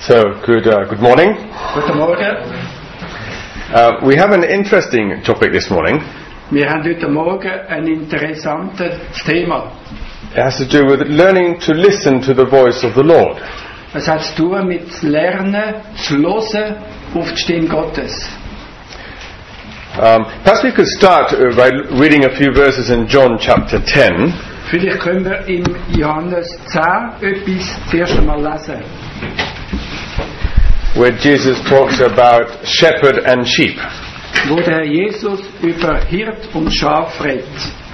So, good morning. Guten Morgen. We have an interesting topic this morning. Wir haben heute Morgen ein interessantes Thema. It has to do with learning to listen to the voice of the Lord. Es hat zu tun mit Lernen, zu hören auf die Stimme Gottes. Perhaps we could start by reading a few verses in John chapter 10. Vielleicht können wir im Johannes 10 etwas zuerst einmal lesen. Where Jesus talks about shepherd and sheep. Wo der Herr Jesus über Hirt und Schaf redet.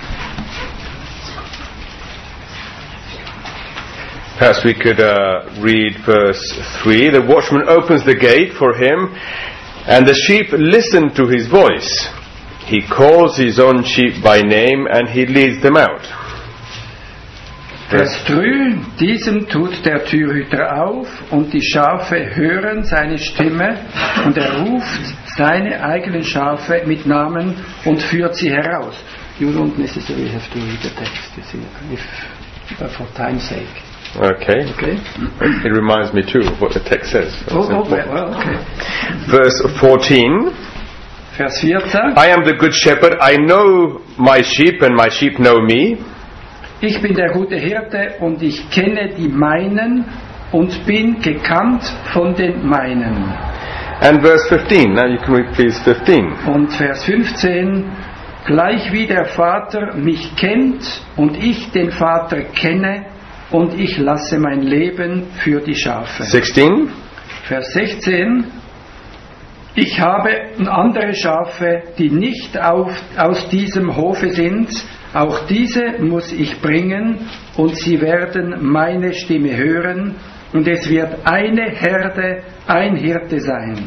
Perhaps we could read verse 3. The watchman opens the gate for him, and the sheep listen to his voice. He calls his own sheep by name, and he leads them out. Vers 3. Diesem tut der Türhüter auf, und die Schafe hören seine Stimme, und er ruft seine eigenen Schafe mit Namen und führt sie heraus. You don't necessarily have to read the text, you see, if for time's sake. Okay. Okay. It reminds me too of what the text says. Well, okay. Verse 14. Vers 14. I am the good shepherd. I know my sheep, and my sheep know me. Ich bin der gute Hirte und ich kenne die meinen und bin gekannt von den meinen. And verse 15. Now you can read please 15. Und Vers 15. Gleich wie der Vater mich kennt und ich den Vater kenne und ich lasse mein Leben für die Schafe. 16. Vers 16. Ich habe andere Schafe, die nicht aus diesem Hofe sind. Auch diese muss ich bringen und sie werden meine Stimme hören und es wird eine Herde, ein Hirte sein.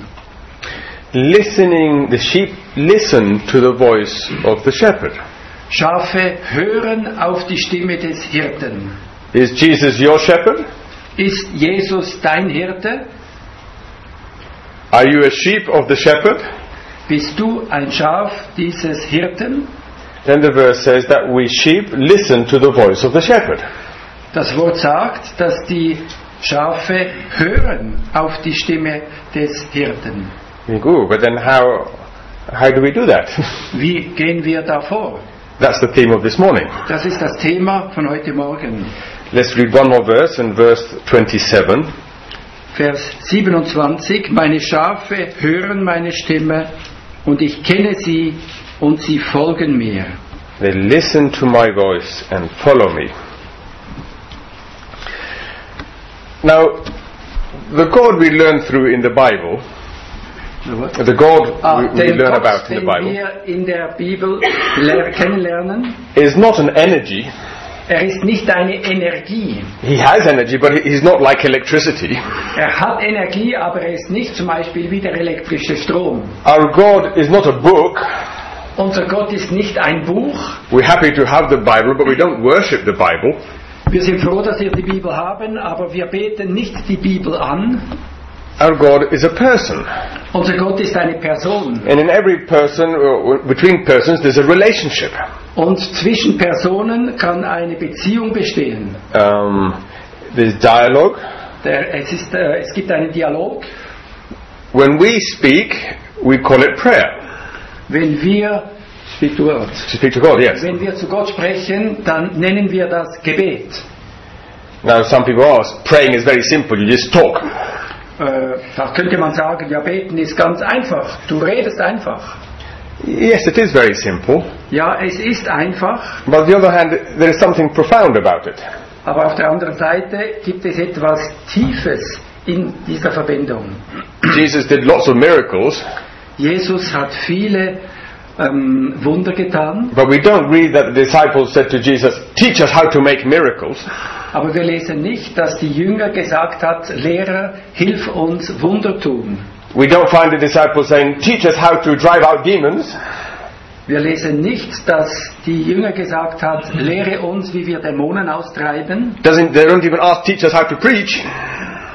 The sheep listen to the voice of the shepherd. Schafe hören auf die Stimme des Hirten. Is Jesus your shepherd? Ist Jesus dein Hirte? Are you a sheep of the shepherd? Bist du ein Schaf dieses Hirten? Then the verse says that we sheep listen to the voice of the shepherd. Das Wort sagt, dass die Schafe hören auf die Stimme des Hirten. Good, but then how do we do that? Wie gehen wir da vor? That's the theme of this morning. Das ist das Thema von heute Morgen. Let's read one more verse in verse 27. Vers 27. Meine Schafe hören meine Stimme und ich kenne sie und sie folgen mir. They listen to my voice and follow me. Now, the God we learn through in the Bible, the God we learn about in the Bible, den wir in der Bibel kennenlernen, is not an energy. Ist nicht eine Energie. He has energy, but he's not like electricity. Hat Energie, aber ist nicht zum Beispiel wie der elektrische Strom. Our God is not a book. Unser Gott ist nicht ein Buch. We're happy to have the Bible, but we don't worship the Bible. Wir sind froh, dass wir die Bibel haben, aber wir beten nicht die Bibel an. Our God is a person. Unser Gott ist eine Person. And in every person, between persons, there's a relationship. Und zwischen Personen kann eine Beziehung bestehen. There's dialogue. Es gibt einen Dialog. When we speak, we call it prayer. Wenn wir to speak to God, yes. Wenn wir zu Gott sprechen, dann nennen wir das Gebet. Now some people ask, praying is very simple, you just talk. Da könnte man sagen, ja, beten ist ganz einfach. Du redest einfach. Yes, it is very simple. Ja, es ist einfach. But on the other hand, there is something profound about it. Aber auf der anderen Seite gibt es etwas Tiefes in dieser Verbindung. Jesus did lots of miracles. Jesus hat viele Wunder getan. But we don't read that the disciples said to Jesus, teach us how to make miracles. Aber wir lesen nicht, dass die Jünger gesagt hat, Lehrer, hilf uns Wunder tun. We don't find the disciples saying, teach us how to drive out demons. Wir lesen nicht, dass die Jünger gesagt hat, lehre uns, wie wir Dämonen austreiben. They don't even ask, teach us how to preach.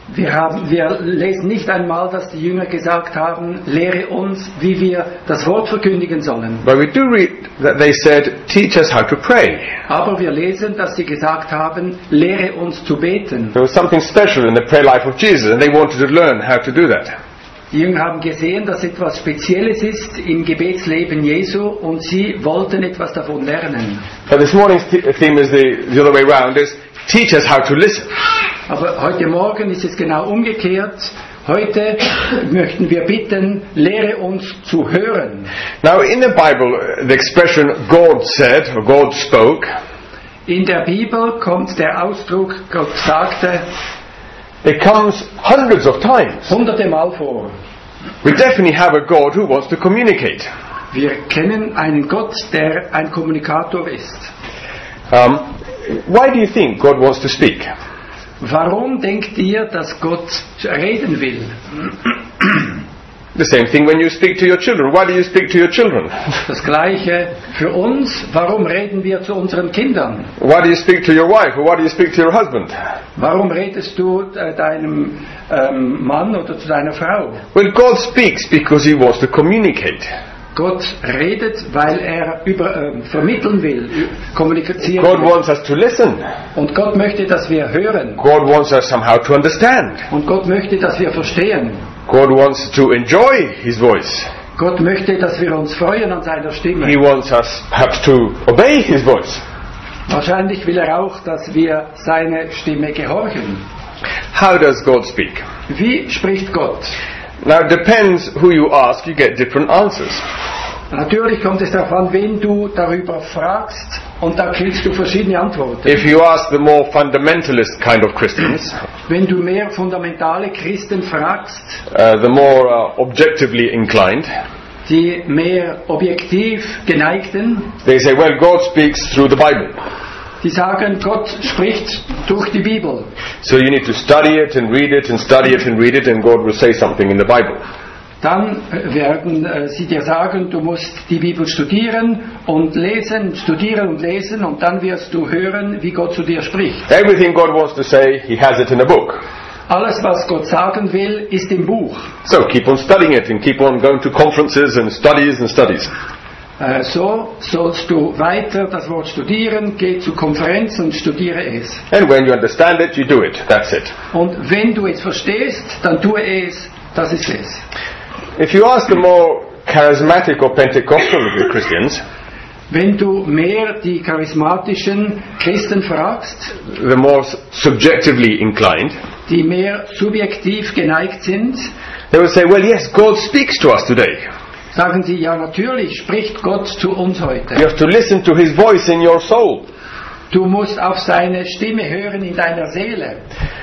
Wir lesen nicht einmal, dass die Jünger gesagt haben, lehre uns, wie wir das Wort verkündigen sollen. But we do read that they said, teach us how to pray. Aber wir lesen, dass sie gesagt haben, lehre uns zu beten. There was something special in the prayer life of Jesus, and they wanted to learn how to do that. Die Jünger haben gesehen, dass etwas Spezielles ist im Gebetsleben Jesu und sie wollten etwas davon lernen. But this morning's theme is the other way around, is teach us how to listen. Aber heute Morgen ist es genau umgekehrt. Heute möchten wir bitten, lehre uns zu hören. Now in the Bible, the expression God said, or God spoke, In der Bibel kommt der Ausdruck, Gott sagte, it comes hundreds of times. hunderte Mal vor. We definitely have a God who wants to communicate. Wir kennen einen Gott, der ein Kommunikator ist. Why do you think God wants to speak? Warum denkt ihr, dass Gott reden will? The same thing when you speak to your children. Why do you speak to your children? Das Gleiche für uns. Warum reden wir zu unseren Kindern? Why do you speak to your wife? Or why do you speak to your husband? Warum redest du deinem Mann oder zu deiner Frau? Well, God speaks because He wants to communicate. Gott redet, weil er vermitteln will, kommunizieren God will. wants us to listen. Und Gott möchte, dass wir hören. God wants us somehow to understand. Und Gott möchte, dass wir verstehen. God wants to enjoy His voice. Gott möchte, dass wir uns freuen an seiner Stimme. He wants us perhaps to obey His voice. Wahrscheinlich will er auch, dass wir seine Stimme gehorchen. How does God speak? Wie spricht Gott? Now it depends who you ask, you get different answers. Natürlich kommt es darauf an, wen du darüber fragst, und da kriegst du verschiedene Antworten. If you ask the more fundamentalist kind of Christians, Wenn du mehr fundamentale Christen fragst, the more objectively inclined, die mehr objektiv geneigten, they say, well, God speaks through the Bible. die sagen, Gott spricht durch die Bibel. So you need to study it and read it and study it and read it, and God will say something in the Bible. Dann werden sie dir sagen, du musst die Bibel studieren und lesen, und dann wirst du hören, wie Gott zu dir spricht. Everything God wants to say, He has it in a book. Alles, was Gott sagen will, ist im Buch. So keep on studying it and keep on going to conferences and studies. So sollst du weiter das Wort studieren, geh zu Konferenzen und studiere es. And when you understand it, you do it. That's it. Und wenn du es verstehst, dann tue es, das ist es. If you ask the more charismatic or Pentecostal Christians, Wenn du mehr die charismatischen Christen fragst, the more subjectively inclined, die mehr subjektiv geneigt sind, they will say, well, yes, God speaks to us today. sagen sie, ja natürlich spricht Gott zu uns heute. You have to listen to His voice in your soul. Du musst auf seine Stimme hören in deiner Seele.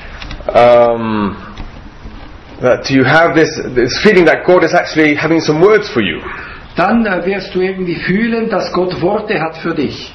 That you have this feeling that God is actually having some words for you. Dann wirst du irgendwie fühlen, dass Gott Worte hat für dich.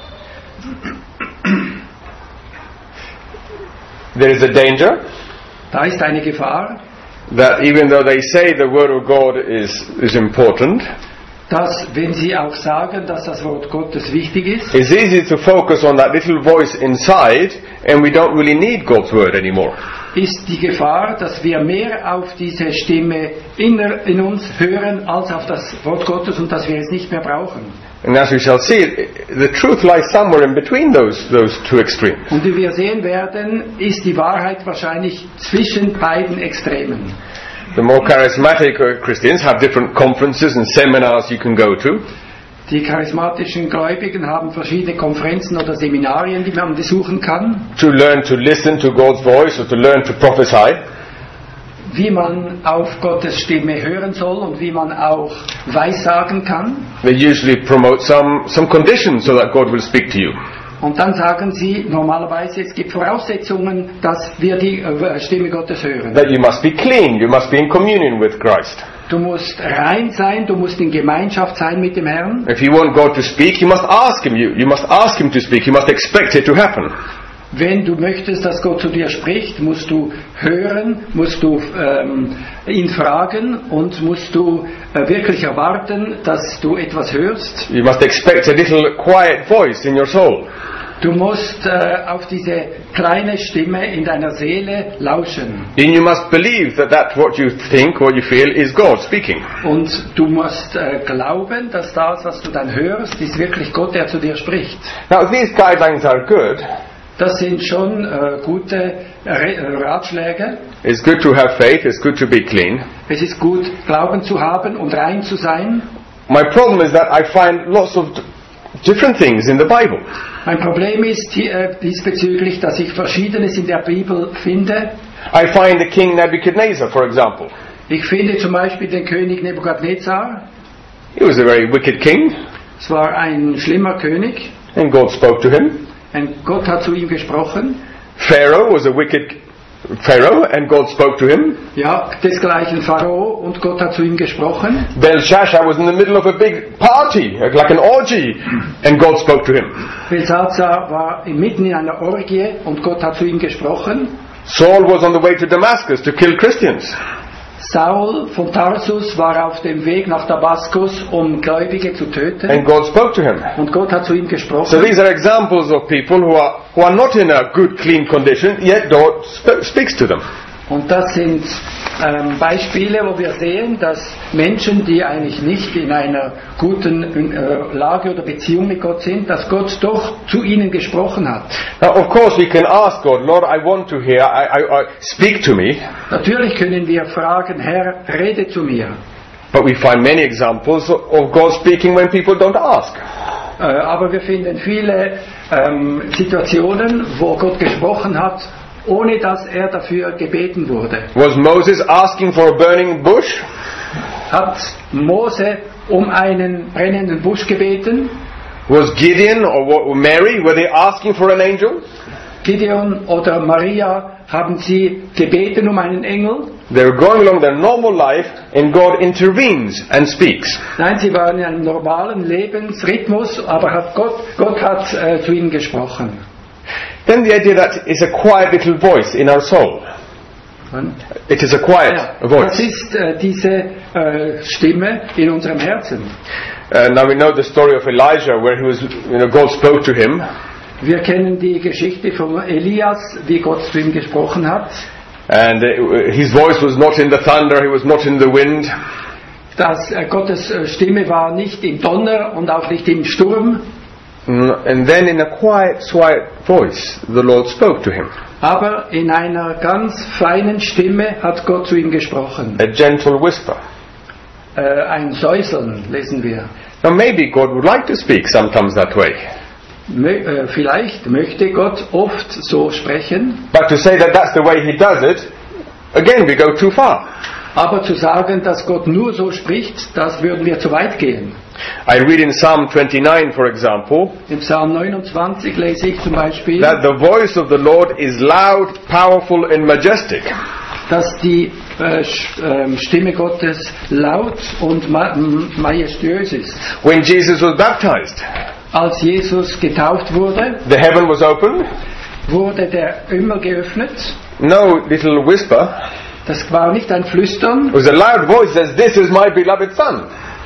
There is a danger Da ist eine Gefahr, that even though they say the word of God is important, dass wenn sie auch sagen, dass das Wort Gottes wichtig ist, it's easy to focus on that little voice inside and we don't really need God's word anymore. ist die Gefahr, dass wir mehr auf diese Stimme in uns hören, als auf das Wort Gottes, und dass wir es nicht mehr brauchen. And as we shall see, the truth lies somewhere in between those two extremes. Und wie wir sehen werden, ist die Wahrheit wahrscheinlich zwischen beiden Extremen. The more charismatic Christians have different conferences and seminars you can go to. Die charismatischen Gläubigen haben verschiedene Konferenzen oder Seminarien, die man besuchen kann, To learn to listen to God's voice or to learn to prophesy. wie man auf Gottes Stimme hören soll und wie man auch Weissagen kann. They usually promote some conditions so that God will speak to you. Und dann sagen sie normalerweise, es gibt Voraussetzungen, dass wir die Stimme Gottes hören. That you must be clean, you must be in communion with Christ. Du musst rein sein, du musst in Gemeinschaft sein mit dem Herrn. If you want God to speak, you must ask Him. You must ask Him to speak. You must expect it to happen. Wenn du möchtest, dass Gott zu dir spricht, musst du hören, musst du ihn fragen und musst du wirklich erwarten, dass du etwas hörst. You must expect a little quiet voice in your soul. Du musst auf diese kleine Stimme in deiner Seele lauschen. And you must believe that what you think, what you feel, is God speaking. Und du musst glauben, dass das, was du dann hörst, ist wirklich Gott, der zu dir spricht. Now, these guidelines are good. Das sind schon gute Ratschläge. It's good to have faith. It's good to be clean. Es ist gut, Glauben zu haben und rein zu sein. My problem is that I find lots of different things in the Bible. Mein Problem ist diesbezüglich, dass ich Verschiedenes in der Bibel finde. I find the king Nebuchadnezzar, for example. Ich finde zum Beispiel den König Nebukadnezar. He was a very wicked king, Es war ein schlimmer König. and God spoke to him. Und Gott hat zu ihm gesprochen. Pharaoh was a wicked Pharaoh, and God spoke to him. Ja, desgleichen Pharao, und Gott hat zu ihm gesprochen. Belshazzar was in the middle of a big party, like an orgy, and God spoke to him. Belshazzar war mitten in einer Orgie und Gott hat zu ihm gesprochen. Saul was on the way to Damascus to kill Christians. Saul von Tarsus war auf dem Weg nach Damaskus, um Gläubige zu töten. And God spoke to him. Und Gott hat zu ihm So gesprochen. these are examples of people who are not in a good, clean condition, yet God speaks to them. Und das sind Beispiele, wo wir sehen, dass Menschen, die eigentlich nicht in einer guten Lage oder Beziehung mit Gott sind, dass Gott doch zu ihnen gesprochen hat. Now, of course, we can ask God, Lord, I want to hear, I speak to me. Natürlich können wir fragen, Herr, rede zu mir. But we find many examples of God speaking when people don't ask. Aber wir finden viele Situationen, wo Gott gesprochen hat, ohne dass er dafür gebeten wurde. Was Moses asking for a burning bush? Hat Mose um einen brennenden Busch gebeten? Was Gideon or Mary, were they asking for an angel? Gideon oder Maria, haben sie gebeten um einen Engel? They were going along their normal life and God intervenes and speaks. Nein, sie waren in einem normalen Lebensrhythmus, aber Gott hat zu ihnen gesprochen. Then the idea that it's a quiet little voice in our soul. It is a quiet Das voice. ist diese Stimme in unserem Herzen. Now we know the story of Elijah where he was, God spoke to him. Wir kennen die Geschichte von Elias, wie Gott zu ihm gesprochen hat. And his voice was not in the thunder, he was not in the wind. Dass Gottes Stimme war nicht im Donner und auch nicht im Sturm. And then in a quiet voice, the Lord spoke to him. Aber in einer ganz feinen Stimme hat Gott zu ihm gesprochen. A gentle whisper. Ein Säuseln lesen wir. Now maybe God would like to speak sometimes that way. Vielleicht möchte Gott oft so sprechen. But to say that that's the way he does it, again we go too far. Aber zu sagen, dass Gott nur so spricht, das würden wir zu weit gehen. I read in Psalm 29, for example, Im Psalm 29 lese ich zum Beispiel, that the voice of the Lord is loud, powerful and majestic. dass die Stimme Gottes laut und majestuös ist. When Jesus was baptized, Als Jesus getauft wurde, the heaven was open, wurde der Himmel geöffnet. no little whisper. Das war nicht ein Flüstern, It was a loud voice that says, "This is my beloved son."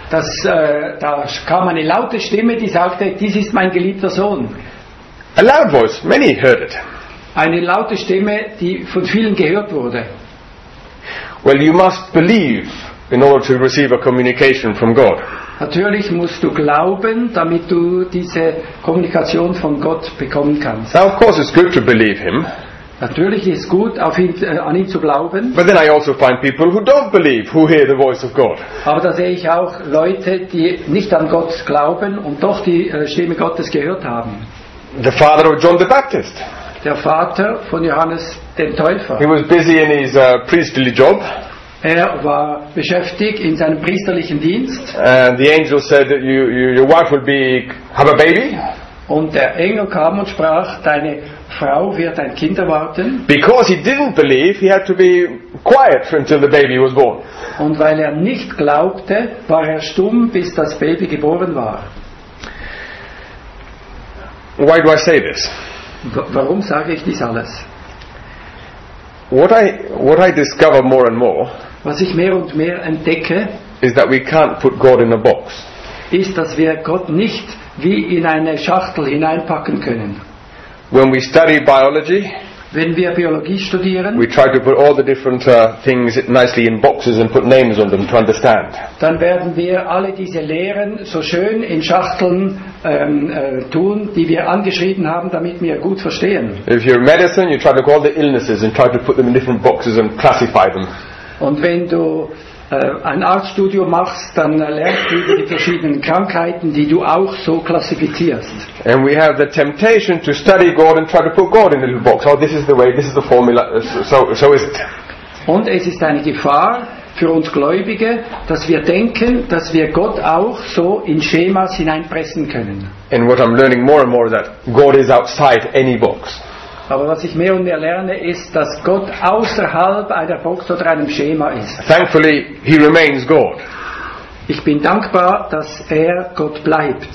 da kam eine laute Stimme, die sagte, dies ist mein geliebter Sohn. A loud voice, many heard it. Eine laute Stimme, die von vielen gehört wurde. Well, you must believe in order to receive a communication from God. Natürlich musst du glauben, damit du diese Kommunikation von Gott bekommen kannst. Now, of course, it's good to believe him, Natürlich ist es gut, an ihn zu glauben, but then I also find people who don't believe, who hear the voice of God. aber da sehe ich auch Leute, die nicht an Gott glauben und doch die Stimme Gottes gehört haben. The father of John the Baptist. Der Vater von Johannes dem Täufer. He was busy in his priestly job, Er war beschäftigt in seinem priesterlichen Dienst and the angel said that your wife will have a baby. und der Engel kam und sprach, deine Frau wird ein Kind erwarten. Because he didn't believe, he had to be quiet until the baby was born. Und weil er nicht glaubte, war er stumm, bis das Baby geboren war. Why do I say this? Warum sage ich dies alles? What I discover more and more Was ich mehr und mehr entdecke, is that we can't put God in a box. ist, dass wir Gott nicht wie in eine Schachtel hineinpacken können. when we study biology, Wenn wir Biologie studieren, we try to put all the different things nicely in boxes and put names on them to understand. dann werden wir alle diese Lehren so schön in Schachteln tun, die wir angeschrieben haben, damit wir gut verstehen. If you're in medicine, you try to call the illnesses and try to put them in different boxes and classify them. Und wenn du ein Arztstudium machst, dann lernst du über die verschiedenen Krankheiten, die du auch so klassifizierst. And we have the temptation to study God and try to put God in a little box. Oh, this is the way, this is the formula, so is it. Und es ist eine Gefahr für uns Gläubige, dass wir denken, dass wir Gott auch so in Schemas hineinpressen können. And what I'm learning more and more is that God is outside any box. Aber was ich mehr und mehr lerne, ist, dass Gott außerhalb einer Box oder einem Schema ist. Thankfully, He remains God. Ich bin dankbar, dass er Gott bleibt.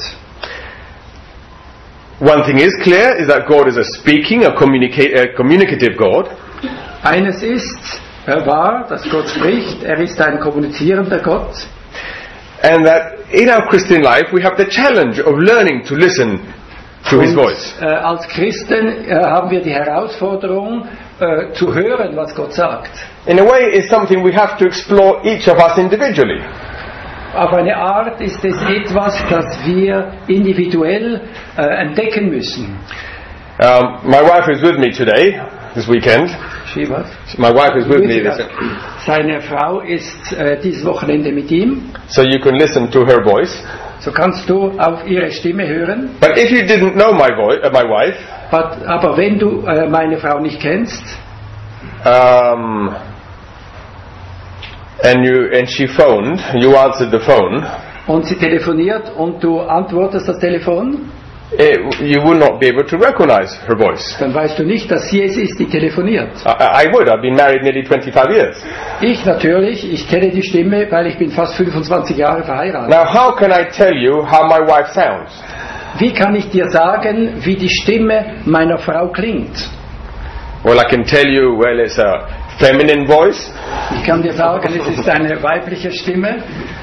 One thing is clear, is that God is a speaking, a communicative God. Eines ist wahr, dass Gott spricht, er ist ein kommunizierender Gott. And that in our Christian life we have the challenge of learning to listen to His voice. Als Christen haben wir die Herausforderung, zu hören, was Gott sagt. In a way, it's something we have to explore each of us individually. Auf eine Art ist es etwas, das wir individuell entdecken müssen. My wife is with me today, this weekend. She what? My wife is with me. Seine Frau ist dieses Wochenende mit ihm. So you can listen to her voice. So kannst du auf ihre Stimme hören. But if you didn't know my wife, aber wenn du meine Frau nicht kennst, and she phoned, you answered the phone, und sie telefoniert und du antwortest das Telefon, you will not be able to recognize her voice. dann weißt du nicht, dass sie es ist, die telefoniert. I would. I've been married nearly 25 years. Ich natürlich, ich kenne die Stimme, weil ich bin fast 25 Jahre verheiratet. Now, how can I tell you how my wife sounds? Wie kann ich dir sagen, wie die Stimme meiner Frau klingt? Well, I can tell you, well, it's a feminine voice. Ich kann dir sagen, es ist eine weibliche Stimme.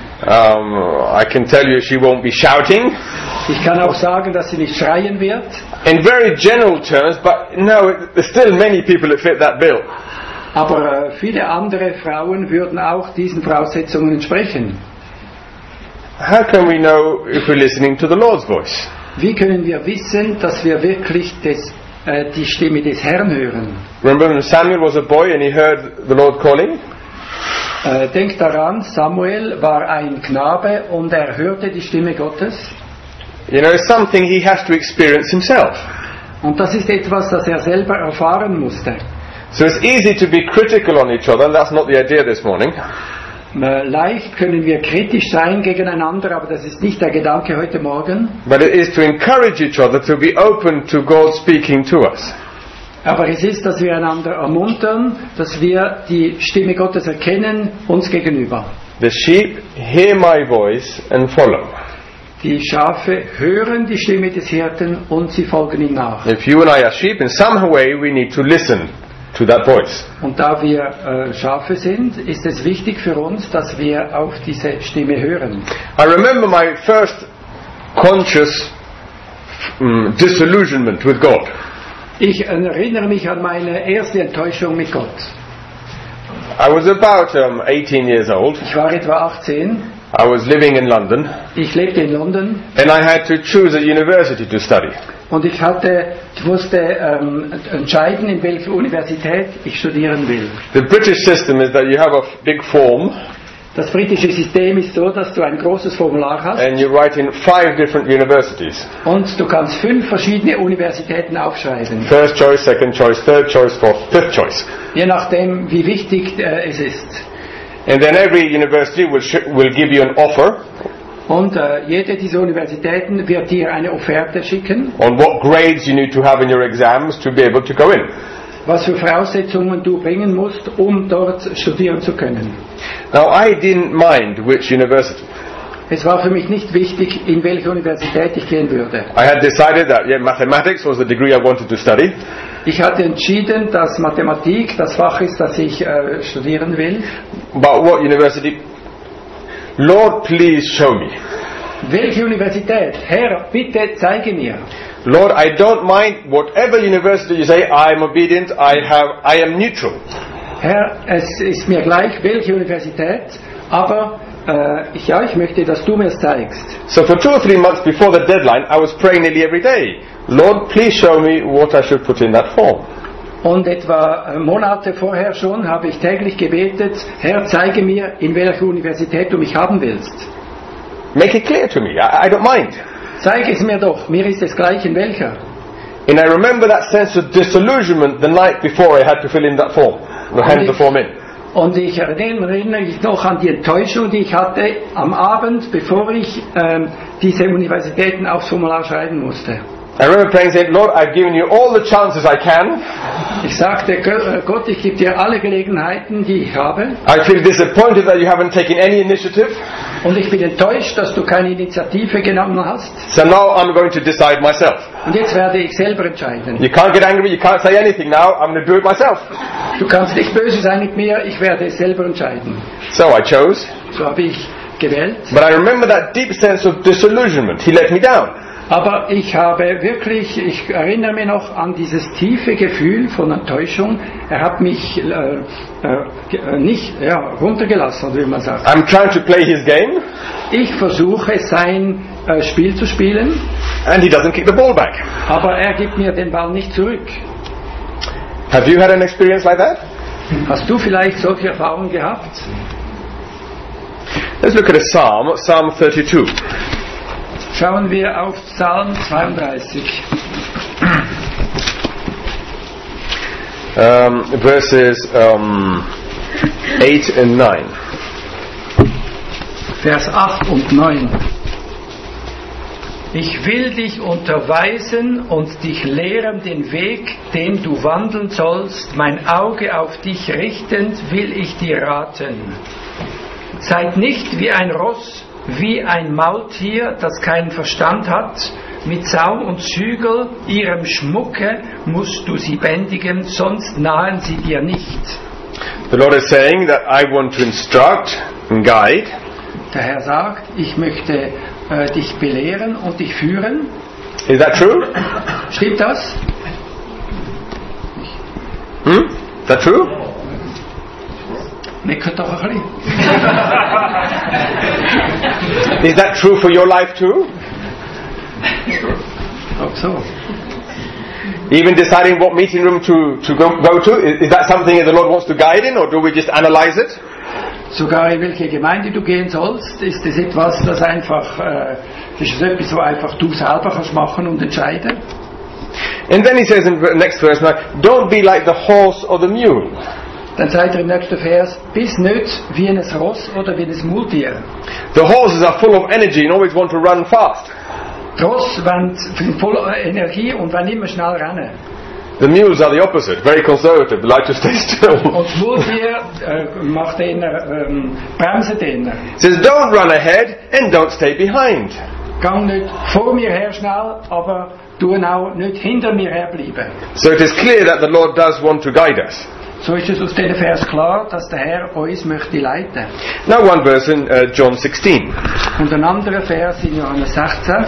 I can tell you she won't be shouting. Ich kann auch sagen, dass sie nicht schreien wird. In very general terms, but no, there's still many people that fit that bill. Aber viele andere Frauen würden auch diesen Voraussetzungen entsprechen. How can we know if we're listening to the Lord's voice? Wie können wir wissen, dass wir wirklich die Stimme des Herrn hören? Remember when Samuel was a boy and he heard the Lord calling? Denk daran, Samuel war ein Knabe und er hörte die Stimme Gottes. You know, it's something he has to experience himself. Und das ist etwas, das er selber erfahren musste. So it's easy to be critical on each other, and that's not the idea this morning. Leicht können wir kritisch sein gegeneinander, aber das ist nicht der Gedanke heute Morgen. But it is to encourage each other to be open to God speaking to us. Aber es ist, dass wir einander ermuntern, dass wir die Stimme Gottes erkennen, uns gegenüber. The sheep hear my voice and follow. Die Schafe hören die Stimme des Hirten und sie folgen ihm nach. If you and I are sheep, in some way we need to listen to that voice. Und da wir Schafe sind, ist es wichtig für uns, dass wir auf diese Stimme hören. I remember my first conscious disillusionment with God. Ich erinnere mich an meine erste Enttäuschung mit Gott. I was about 18 years old. Ich war etwa 18. I was living in London. Ich lebte in London. And I had to choose a university to study. Und ich musste entscheiden, in welcher Universität ich studieren will. The British system is that you have a big form. Das britische System ist so, dass du ein großes Formular hast. And you write in 5 different universities. Und du kannst 5 verschiedene Universitäten aufschreiben. First choice, second choice, third choice, fourth, fifth choice. Je nachdem, wie wichtig es ist. And then every university will give you an offer. Und jede dieser Universitäten wird dir eine Offerte schicken. On what grades you need to have in your exams to be able to go in. Was für Voraussetzungen du bringen musst, um dort studieren zu können. Now I didn't mind which university. Es war für mich nicht wichtig, in welche Universität ich gehen würde. I had decided that mathematics was the degree I wanted to study. Ich hatte entschieden, dass Mathematik das Fach ist, das ich studieren will. But what university? Lord, please show me. Welche Universität? Herr, bitte zeige mir. Lord, I don't mind whatever university you say, I am obedient, I am neutral. Herr, es ist mir gleich, welche Universität, aber ich möchte, dass du mir es zeigst. So for 2 or 3 months before the deadline, I was praying nearly every day. Lord, please show me what I should put in that form. Und etwa Monate vorher schon habe ich täglich gebetet, Herr, zeige mir, in welcher Universität du mich haben willst. Make it clear to me, I don't mind. Zeige es mir doch, mir ist es gleich in welcher. And I remember that sense of disillusionment the night before I had to fill in that form, or hand the form in. Und ich erinnere mich noch an die Enttäuschung, die ich hatte am Abend, bevor ich diese Universitäten aufs Formular schreiben musste. I remember praying, saying, Lord, I've given you all the chances I can. Ich sagte, Gott, ich gebe dir alle Gelegenheiten, die ich habe. I feel disappointed that you haven't taken any initiative. Und ich bin enttäuscht, dass du keine Initiative genommen hast. So now I'm going to decide myself. Und jetzt werde ich selber entscheiden. You can't get angry, you can't say anything now, I'm going to do it myself. Du kannst nicht böse sein mit mir, ich werde es selber entscheiden. So I chose. So habe ich gewählt. But I remember that deep sense of disillusionment. He let me down. Aber ich erinnere mich noch an dieses tiefe Gefühl von Enttäuschung. Er hat mich nicht runtergelassen, wie man sagt. I'm trying to play his game. Ich versuche sein Spiel zu spielen. And he doesn't kick the ball back. Aber er gibt mir den Ball nicht zurück. Have you had an experience like that? Hast du vielleicht solche Erfahrungen gehabt? Let's look at a psalm, Psalm 32. Schauen wir auf Psalm 32. Verses 8 and 9. Vers 8 und 9. Ich will dich unterweisen und dich lehren den Weg, den du wandeln sollst. Mein Auge auf dich richtend will ich dir raten. Seid nicht wie ein Ross, wie ein Maultier, das keinen Verstand hat. Mit Saum und Zügel, ihrem Schmucke, musst du sie bändigen, sonst nahen sie dir nicht. The Lord is saying that I want to instruct and guide. Der Herr sagt, ich möchte dich belehren und dich führen. Is that true? Stimmt das? Is that true? Meckert doch ein bisschen. Is that true for your life too? Auch so. Even deciding what meeting room to go to, is that something that the Lord wants to guide in, or do we just analyze it? Sogar in welche Gemeinde du gehen sollst, ist es etwas, das einfach, ist es etwas, so einfach du selber kannst machen und entscheiden. And then he says in the next verse, don't be like the horse or the mule. Dann sagt er im nächsten Vers, bist nicht wie ein Ross oder wie ein Maultier. The horses are full of energy and always want to run fast. Die Ross sind voll Energie und wollen immer schnell rennen. The mules are the opposite, very conservative, they like to stay still. Und das Maultier macht bremsen den. It says, don't run ahead and don't stay behind. Gang nicht vor mir her schnell, aber du auch nicht hinter mir herbleiben. So it is clear that the Lord does want to guide us. So ist es aus diesem Vers klar, dass der Herr uns möchte leiten. Now one verse in John 16. Und ein anderer Vers in Johannes 16.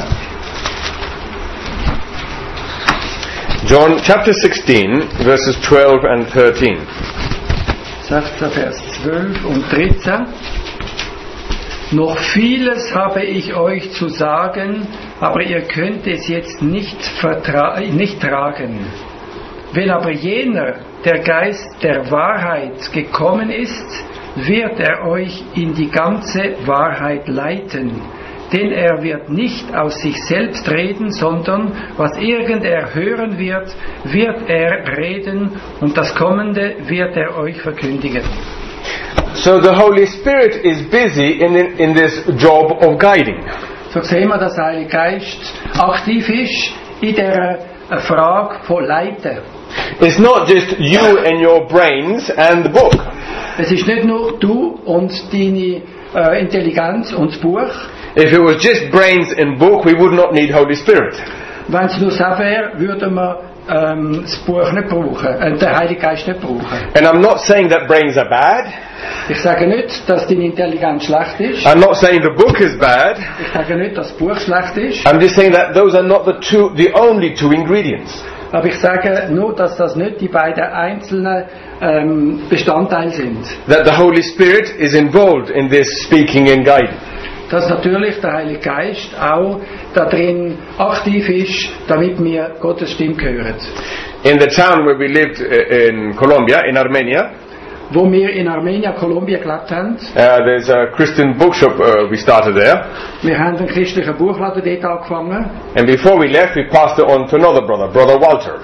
John chapter 16, verses 12 and 13. 16 Vers 12 und 13. Noch vieles habe ich euch zu sagen, aber ihr könnt es jetzt nicht tragen. Wenn aber jener, der Geist der Wahrheit, gekommen ist, wird er euch in die ganze Wahrheit leiten. Denn er wird nicht aus sich selbst reden, sondern was irgend er hören wird, wird er reden und das Kommende wird er euch verkündigen. So the Holy Spirit is busy in this job of guiding. So sehen wir, dass der Heilige Geist aktiv ist in der Frage von Leiten. It's not just you and your brains and the book. Es ist nicht nur du und deine Intelligenz und das Buch. If it was just brains and book, we would not need Holy Spirit. Wenn es nur so wäre, würden wir das Buch nicht brauchen, den Heiligen Geist nicht brauchen. And I'm not saying that brains are bad. Ich sage nicht, dass deine Intelligenz schlecht ist. I'm not saying the book is bad. Ich sage nicht, dass das Buch schlecht ist. I'm just saying that those are not the only two ingredients. Aber ich sage nur, dass das nicht die beiden einzelnen Bestandteile sind. That the Holy Spirit is involved in this speaking and guiding. Dass natürlich der Heilige Geist auch da drin aktiv ist, damit wir Gottes Stimme hören. In the town where we lived in Colombia, in Armenia, Wo wir in Armenia, Kolumbien gelebt haben, there's a Christian bookshop we started there. wir haben einen christlichen Buchladen dort angefangen. And before we left, we passed it on to another brother, Brother Walter.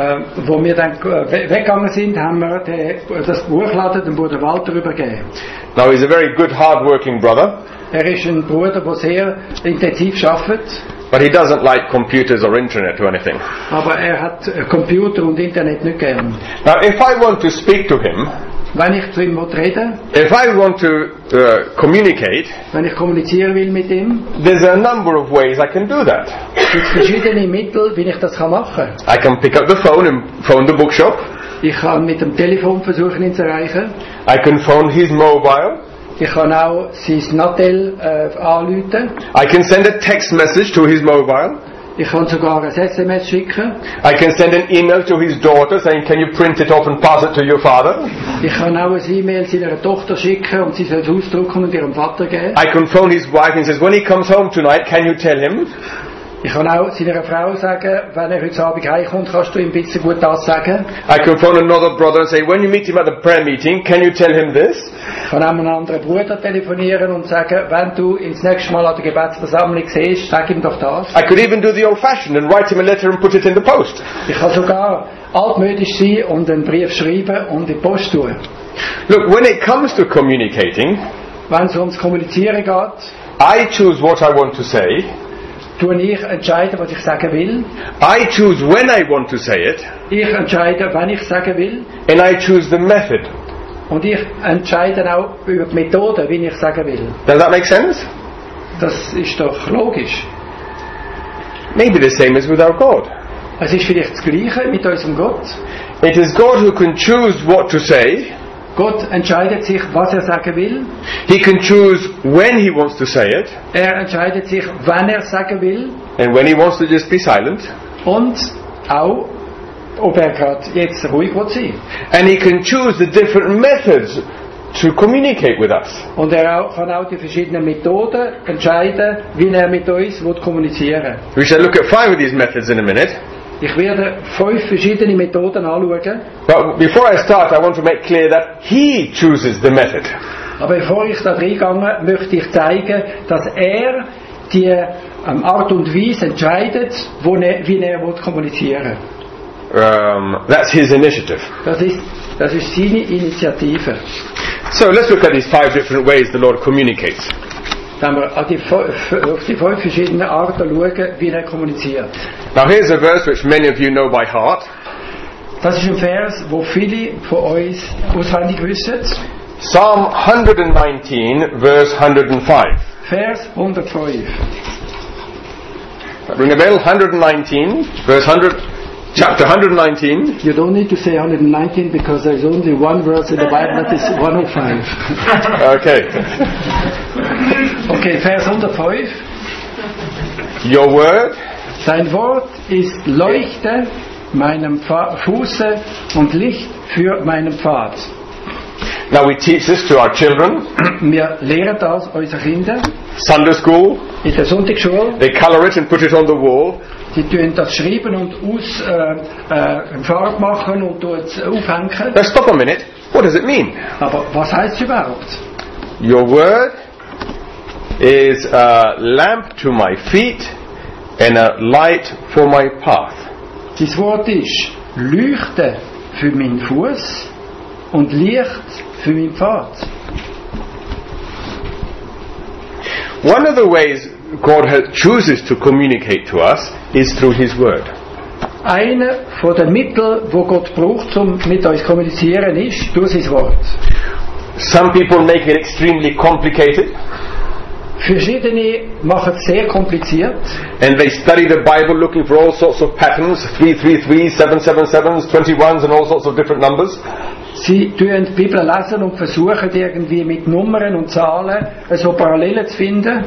Wo wir dann weggegangen sind, haben wir das Buchladen dem Bruder Walter übergeben. Now he's a very good, hard-working brother, Er ist ein Bruder, der sehr intensiv arbeitet, but he doesn't like computers or internet or anything. aber er hat Computer und Internet nicht gern. Now, if I want to speak to him, Wenn ich zu ihm reden if I want to communicate, wenn ich kommunizieren will mit ihm, there's a number of ways I can do that. gibt es verschiedene Mittel, wie ich das machen kann. I can pick up the phone and phone the bookshop. Ich kann mit dem Telefon versuchen, ihn zu erreichen. I can phone his mobile. Ich kann auch sein Nattel anrufen. I can send a text message to his mobile. Ich kann sogar ein SMS schicken. I can send an email to his daughter saying, can you print it off and pass it to your father? Ich kann auch ein E-Mail seiner Tochter schicken und sie soll es ausdrucken und ihrem Vater geben. I can phone his wife and says, when he comes home tonight, can you tell him? Ich kann auch seiner Frau sagen, wenn er heute Abend heimkommt, kannst du ihm bitte gut das sagen. I can phone another brother and say, when you meet him at the prayer meeting, can you tell him this? Ich kann auch einen anderen Bruder telefonieren und sagen, wenn du ihn das nächste Mal an der Gebetsversammlung siehst, sag ihm doch das. I could even do the old-fashioned and write him a letter and put it in the post. Ich kann sogar altmodisch sein und einen Brief schreiben und in die Post tun. Look, when it comes to communicating, Wenn es ums Kommunizieren geht, I choose what I want to say. tue ich entscheiden, was ich sagen will. I choose when I want to say it. Ich entscheide, wann ich sagen will. And I choose the method. Und ich entscheide auch über die Methode, wie ich sagen will. Does that make sense? Das ist doch logisch. Maybe the same as with our God. Es ist vielleicht das Gleiche mit unserem Gott. It is God who can choose what to say. Gott entscheidet sich, was er sagen will. He can choose when he wants to say it. Er entscheidet sich, wann er sagen will. And when he wants to just be silent. Und auch, ob er gerade jetzt ruhig will sein. And he can choose the different methods to communicate with us. Und er kann auch die verschiedenen Methoden entscheiden, wie er mit uns kommunizieren will. We shall look at 5 of these methods in a minute. Ich werde 5 verschiedene Methoden anschauen. But before I start, I want to make clear that he chooses the method. Aber bevor ich da reingehe, möchte ich zeigen, dass er die Art und Weise entscheidet, wie er kommunizieren will. That's his initiative. Das ist seine Initiative. So let's look at these 5 different ways the Lord communicates. Dann wir auf die 5 verschiedenen Arten schauen, wie er kommuniziert. Now here's a verse which many of you know by heart. Das ist ein Vers, wo viele von uns auswendig wissen. Psalm 119, verse 105. Vers 105. Ring a bell, 119, verse 100, chapter 119. You don't need to say 119 because there is only one verse in the Bible that is 105. Okay. Okay, Vers 105. Your word Sein Wort ist Leuchte meinem Fuße und Licht für meinen Pfad. Now we teach this to our children. Wir lehren das unseren Kindern Sunday school. in der Sonntagsschule. They color it and put it on the wall. Die tun das schreiben und Farbe machen und aufhängen. Now stop a minute. What does it mean? Aber was heißt es überhaupt? Your word is a lamp to my feet and a light for my path. Das Wort ist Leuchte für meinen Fuß und Licht für meinen Pfad. One of the ways God chooses to communicate to us is through His Word. Einer von den Mitteln, wo Gott braucht, um mit uns zu kommunizieren, ist durch sein Wort. Some people make it extremely complicated. Verschiedene machen es sehr kompliziert. And they study the Bible looking for all sorts of patterns, 333, 777s, 21s and all sorts of different numbers. Sie tun die Bibel lesen und versuchen irgendwie mit Nummern und Zahlen so Parallelen zu finden.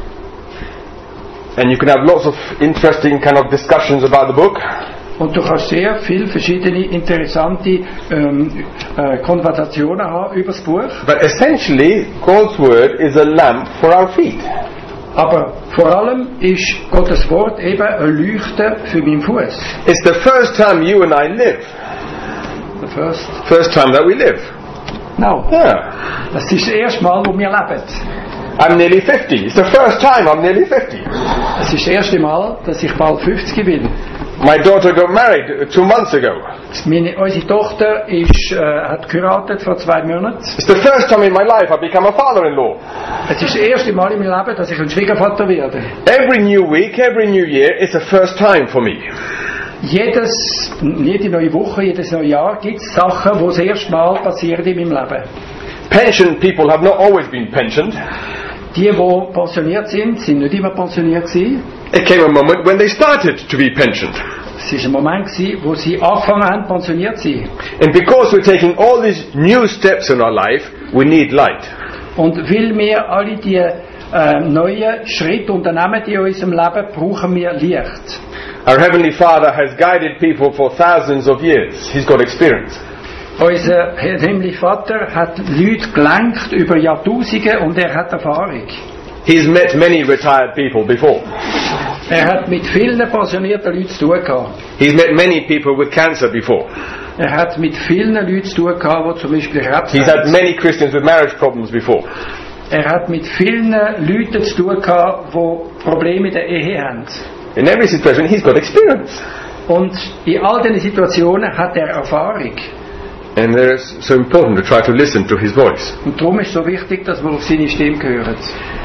And you can have lots of interesting kind of discussions about the book. Und du kannst sehr viele verschiedene interessante Konversationen haben über das Buch. But essentially, God's Word is a lamp for our feet. Aber vor allem ist Gottes Wort eben ein Leuchte für meinen Fuß. It's the first time you and I live. The first. First time that we live. No. Yeah. Das ist das erste Mal, wo wir leben. I'm nearly 50. It's the first time I'm nearly 50. Es ist das erste Mal, dass ich bald 50 bin. My daughter got married 2 months ago. Unsere Tochter hat geheiratet vor 2 Monaten. It's the first time in my life I've become a father-in-law. Es ist das erste Mal in meinem Leben, dass ich ein Schwiegervater werde. Every new week, every new year is a first time for me. Jede neue Woche, jedes neue Jahr gibt es Sachen, die das erste Mal passieren in meinem Leben. Pensioned people have not always been pensioned. Die pensioniert sind nicht immer pensioniert gewesen. It came a moment when they started to be pensioned. Es war ein Moment gewesen, wo sie angefangen haben, pensioniert zu sein. And because we're taking all these new steps in our life, we need light. Und weil wir alle die neuen Schritte unternehmen in unserem Leben, brauchen wir Licht. Our Heavenly Father has guided people for thousands of years. He's got experience. Unser himmlischer Vater hat Leute gelenkt über Jahrtausende und er hat Erfahrung. He's met many retired people before. Er hat mit vielen pensionierten Leuten zu tun gehabt. He's met many people with cancer before. Er hat mit vielen Leuten zu tun gehabt, die zum Beispiel Krebs He's had many Christians with marriage problems before. Er hat mit vielen Leuten zu tun gehabt, die Probleme in der Ehe haben. In every situation, he's got experience. Und in all diesen Situationen hat er Erfahrung. And it's so important to try to listen to his voice. Und darum ist es so wichtig, dass wir auf seine Stimme hören.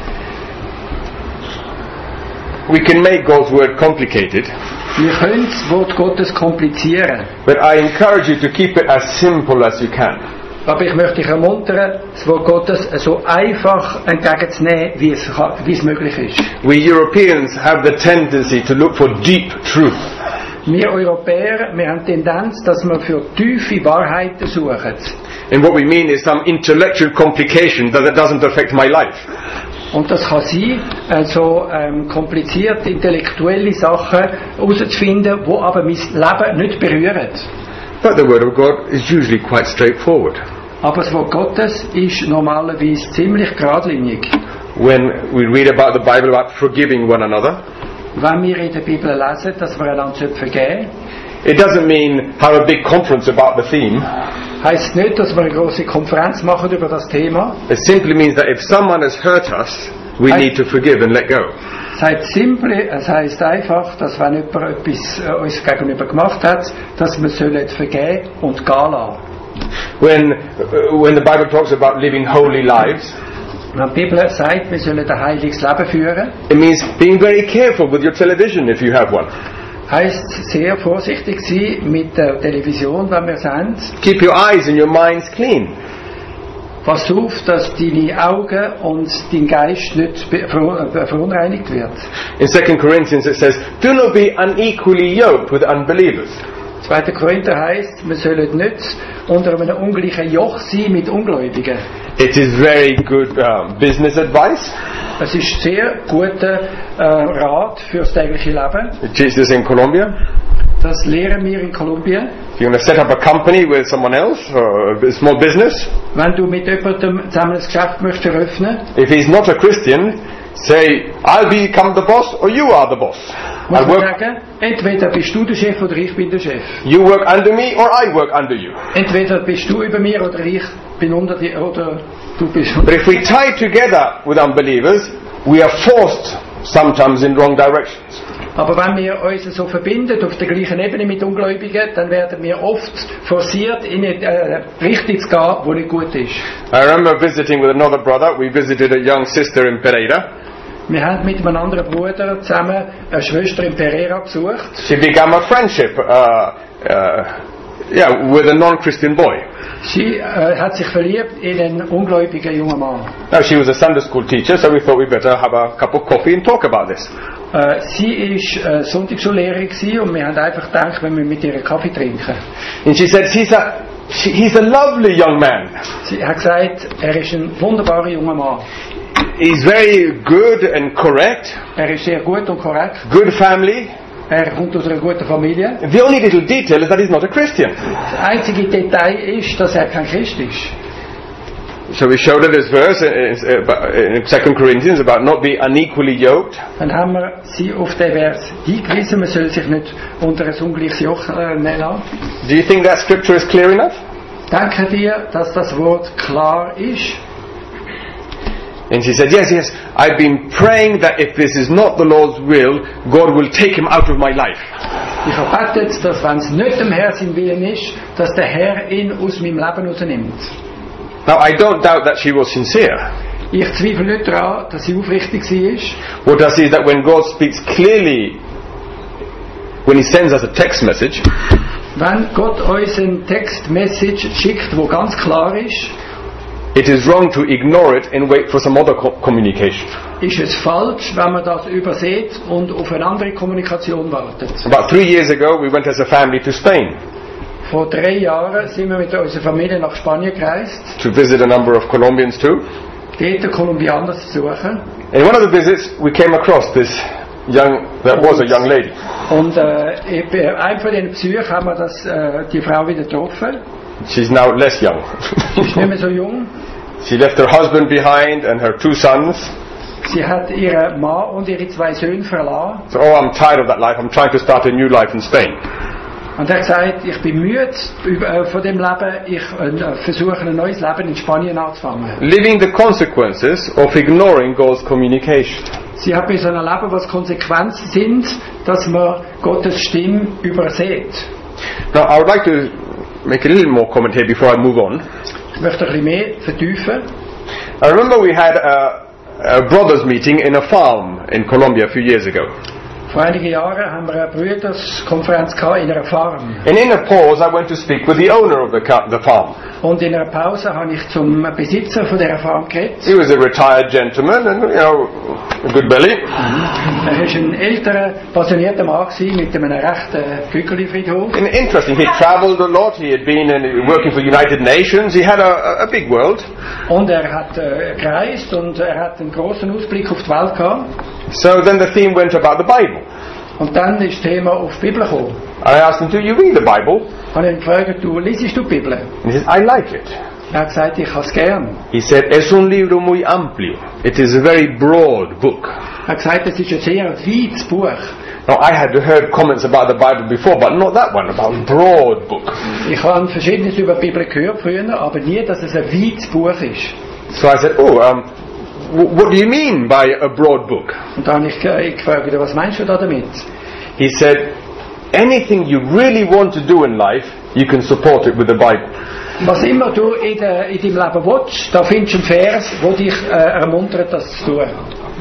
We can make God's word complicated, Wir können das Wort Gottes komplizieren. but I encourage you to keep it as simple as you can. Aber ich möchte dich ermuntern, das Wort Gottes so einfach entgegenzunehmen, wie es möglich ist. We Europeans have the tendency to look for deep truth. Wir Europäer, wir haben die Tendenz, dass wir für tiefe Wahrheiten suchen. And what we mean is some intellectual complication that doesn't affect my life. Und das kann sein, komplizierte intellektuelle Sachen herauszufinden, die aber mein Leben nicht berühren. But the Word of God is usually quite straightforward. Aber das Wort Gottes ist normalerweise ziemlich geradlinig. When we read about the Bible about forgiving one another, Wenn wir in der Bibel lesen, dass wir einander vergeben, it doesn't mean have a big conference about the theme. heisst nicht, dass wir eine große Konferenz machen über das Thema. It simply means that if someone has hurt us, we need to forgive and let go. Es heisst einfach, dass wenn jemand etwas uns gegenüber gemacht hat, dass wir sollen vergeben und gehen lassen. When the Bible talks about living holy lives, Wenn die Bibel sagt, wir sollen ein heiliges Leben führen, it means being very careful with your television if you have one. heisst sehr vorsichtig sein mit der Television, wenn wir sind. Keep your eyes and your minds clean. Pass auf, dass deine Augen und dein Geist nicht verunreinigt wird. In 2 Corinthians it says, do not be unequally yoked with unbelievers. 2. Korinther heisst, wir sollen nicht unter einem ungleichen Joch sein mit Ungläubigen. It is very good business advice. Es ist sehr guter Rat fürs tägliche Leben. We teach this in Colombia. Das lehren wir in Kolumbien. If you want to set up a company with someone else or a small business, Wenn du mit jemandem zusammen ein Geschäft möchtest eröffnen, if he's not a Christian, say, I'll become the boss or you are the boss. muss I'll man work, sagen, entweder bist du der Chef oder ich bin der Chef. you work under me or I work under you. Entweder bist du über mir oder ich bin unter dir oder du bist But if we tie together with unbelievers, we are forced sometimes in wrong directions. Aber wenn wir uns so verbinden auf der gleichen Ebene mit Ungläubigen, dann werden wir oft forciert, in eine Richtung zu gehen, die nicht gut ist. I remember visiting with another brother. We visited a young sister in Pereira. Wir haben mit einem anderen Bruder zusammen eine Schwester in Pereira besucht. She began a friendship with a non-Christian boy. Sie hat sich verliebt in einen ungläubigen jungen Mann. Now, she was a Sunday school teacher, so we thought we'd better have a cup of coffee and talk about this. Sie war Sonntagsschullehrerin gewesen und wir haben einfach gedacht, wenn wir mit ihr Kaffee trinken. And she said, he's a lovely young man. Sie hat gesagt, er ist ein wunderbarer junger Mann. He's very good and correct. Er ist sehr gut und korrekt. Good family. Er kommt aus einer guten Familie. The only little detail is that he's not a Christian. Das einzige Detail ist, dass er kein Christ ist. So we showed her this verse in 2 Corinthians about not be unequally yoked. Dann haben wir sie auf den Vers hingewiesen, man soll sich nicht unter ein ungleiches Joch nehmen lassen. Do you think that scripture is clear enough? Denken wir, dass das Wort klar ist? And she said, yes, I've been praying that if this is not the Lord's will, God will take him out of my life. Ich habe gebetet, dass wenn es nicht dem Herrn sein Willen ist, dass der Herr ihn aus meinem Leben rausnimmt. Now, I don't doubt that she was sincere. Ich zweifle nicht daran, dass sie aufrichtig war. What I see is that when God speaks clearly, when he sends us a text message, wenn Gott uns eine Textmessage schickt, wo ganz klar ist, it is wrong to ignore it and wait for some other communication. Ist es falsch, wenn man das übersieht und auf eine andere Kommunikation wartet. About 3 years ago, we went as a family to Spain. Vor 3 Jahren sind wir mit unserer Familie nach Spanien gereist. To visit a number of Colombians too. Dort Kolumbianer zu suchen. In one of the visits, we came across this was a young lady. Und bei einem von den Besuchen haben wir die Frau wieder getroffen. She's now less young. Sie ist nicht mehr so jung. She left her husband behind and her 2 sons. Sie hat ihren Mann und ihre 2 Söhne verlassen. So, I'm tired of that life. I'm trying to start a new life in Spain. Und er hat gesagt, ich bin müde von dem Leben, ich versuche ein neues Leben in Spanien anzufangen. Living the consequences of ignoring God's communication. Sie hat müssen erleben, was Konsequenzen sind, dass man Gottes Stimme übersieht. Now, I would like to make a little more comment here before I move on. Ich möchte ein bisschen mehr vertiefen. I remember we had a brothers meeting in a farm in Colombia a few years ago. Vor einigen Jahren haben wir eine Brüderskonferenz in einer Farm. And in a pause, I went to speak with the owner of the farm. Und in einer Pause habe ich zum Besitzer von dieser Farm geredet. He was a retired gentleman and, a good belly. Er war ein älterer, passionierter Mann mit einem rechten Gügeli-Friedhof. And interesting, he traveled a lot. He had been working for the United Nations. He had a big world. Und er hat gereist und er hat einen großen Ausblick auf die Welt gehabt. So then the theme went about the Bible. Und dann ist das Thema auf die Bibel gekommen. I asked him, do you read the Bible? Und ich gefragt, liest du die Bibel? And he said, I like it. Er hat gesagt, ich habe es gern. He said, es un libro muy amplio. It is a very broad book. Er hat gesagt, es ist ein sehr weites Buch. Now, I had heard comments about the Bible before, but not that one, about broad book. Ich habe Verschiedenes über die Bibel gehört früher, aber nie, dass es ein weites Buch ist. So I said, what do you mean by a broad book? Und dann habe ich gefragt, was meinst du da damit? He said, anything you really want to do in life, you can support it with the Bible. Was immer du in deinem Leben willst, da findest du einen Vers, der dich ermuntert, das zu tun.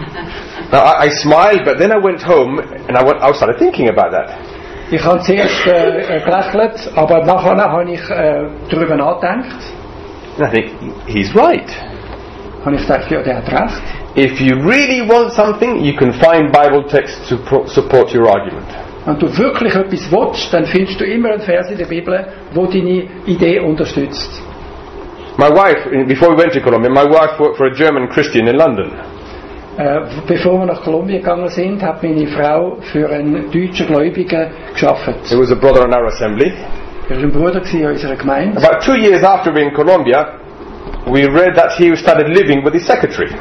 Now I smiled, but then I went home and I started thinking about that. Ich habe zuerst gelächelt, aber nachher habe ich darüber nachgedacht. And I think, he's right. Habe ich gedacht, ja, der hat recht. If you really want something, you can find Bible texts to support your argument. Wenn du wirklich etwas willst, dann findest du immer einen Vers in der Bibel, der deine Idee unterstützt. My wife, before we went to Colombia, my wife worked for a German Christian in London. Bevor wir nach Kolumbien gegangen sind, hat meine Frau für einen deutschen Gläubigen gearbeitet. He was a brother in our assembly. Er war ein Bruder in unserer Gemeinde. About 2 years after being in Colombia, we read that he started living with his secretary.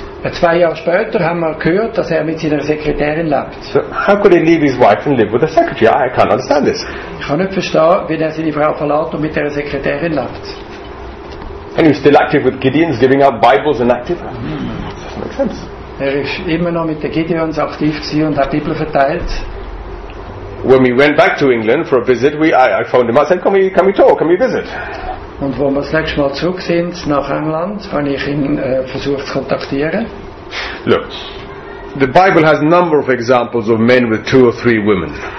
2 Jahre später haben wir gehört, dass er mit seiner Sekretärin lebt. So how could he leave his wife and live with a secretary? I can't understand this. Ich kann nicht verstehen, wie er seine Frau verlässt und mit der Sekretärin lebt. And he was still active with Gideons, giving out Bibles and active. Doesn't make sense. Er ist immer noch mit den Gideons aktiv gewesen und hat Bibel verteilt. When we went back to England for a visit, I phoned him up and said, can we talk, can we visit? Und wo wir das letzte Mal zurück sind nach England, habe ich ihn versucht zu kontaktieren. Look, the Bible has a number of examples of men with 2 or 3 women.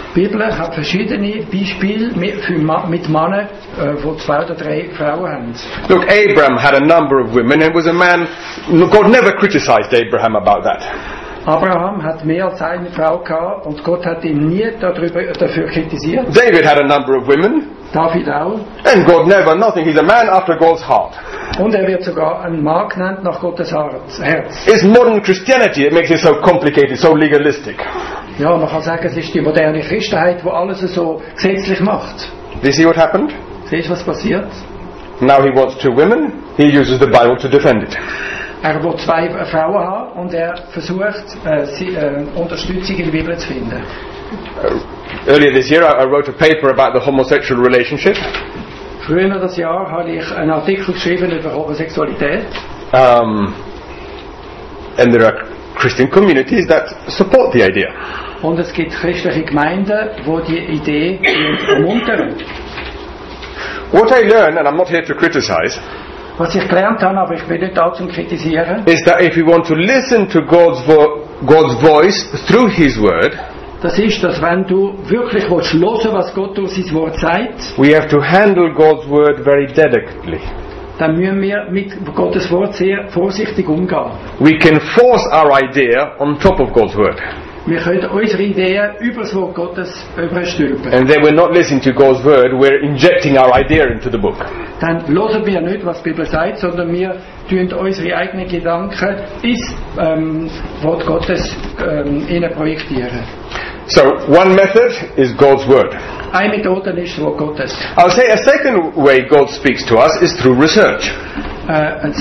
Die Bibel hat verschiedene Beispiele mit Männern, die 2 oder 3 Frauen haben. Look, Abraham had a number of women and was a man. God never criticized Abraham about that. Abraham hat mehr als eine Frau gehabt und Gott hat ihn nie dafür kritisiert. David had a number of women. David auch. And God never, nothing. He's a man after God's heart. Und er wird sogar ein Mann genannt nach Gottes Herz. It's modern Christianity that makes it so complicated, so legalistic. Ja, man kann sagen, es ist die moderne Christenheit, die alles so gesetzlich macht. Do you see what happened? Siehst du, was passiert? Now he wants 2 women. He uses the Bible to defend it. Er will 2 Frauen haben und er versucht, Unterstützung in der Bibel zu finden. Earlier this year I wrote a paper about the homosexual relationship. Früher das Jahr habe ich einen Artikel geschrieben über Homosexualität. And there are Christian communities that support the idea. Und es gibt christliche Gemeinden, die die Idee ermuntern. What I learned, and I'm not here to criticize, was ich gelernt habe, aber ich bin nicht da zum Kritisieren, is that if we want to listen to God's voice through His Word, das ist, dass wenn du wirklich willst hören, was Gott durch sein Wort sagt, we have to handle God's Word very delicately. Dann müssen wir mit Gottes Wort sehr vorsichtig umgehen. We can force our idea on top of God's Word. Wir können unsere Ideen über das Wort Gottes überstülpen. And then we're not listening to God's Word, we're injecting our idea into the book. Dann hören wir nicht, was die Bibel sagt, sondern wir tun unsere eigenen Gedanken ins Wort Gottes hinein projektieren. So, one method is God's Word. Eine Methode ist das Wort Gottes. I'll say a second way God speaks to us is through research. Eine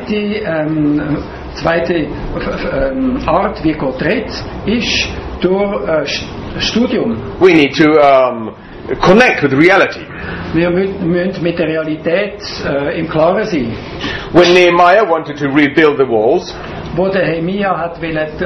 zweite Art, wie Gott redet, ist durch Studium. We need to connect with reality. Wir müssen mit der Realität im Klaren sein. When Nehemiah wanted to rebuild the walls wo der Nehemia hat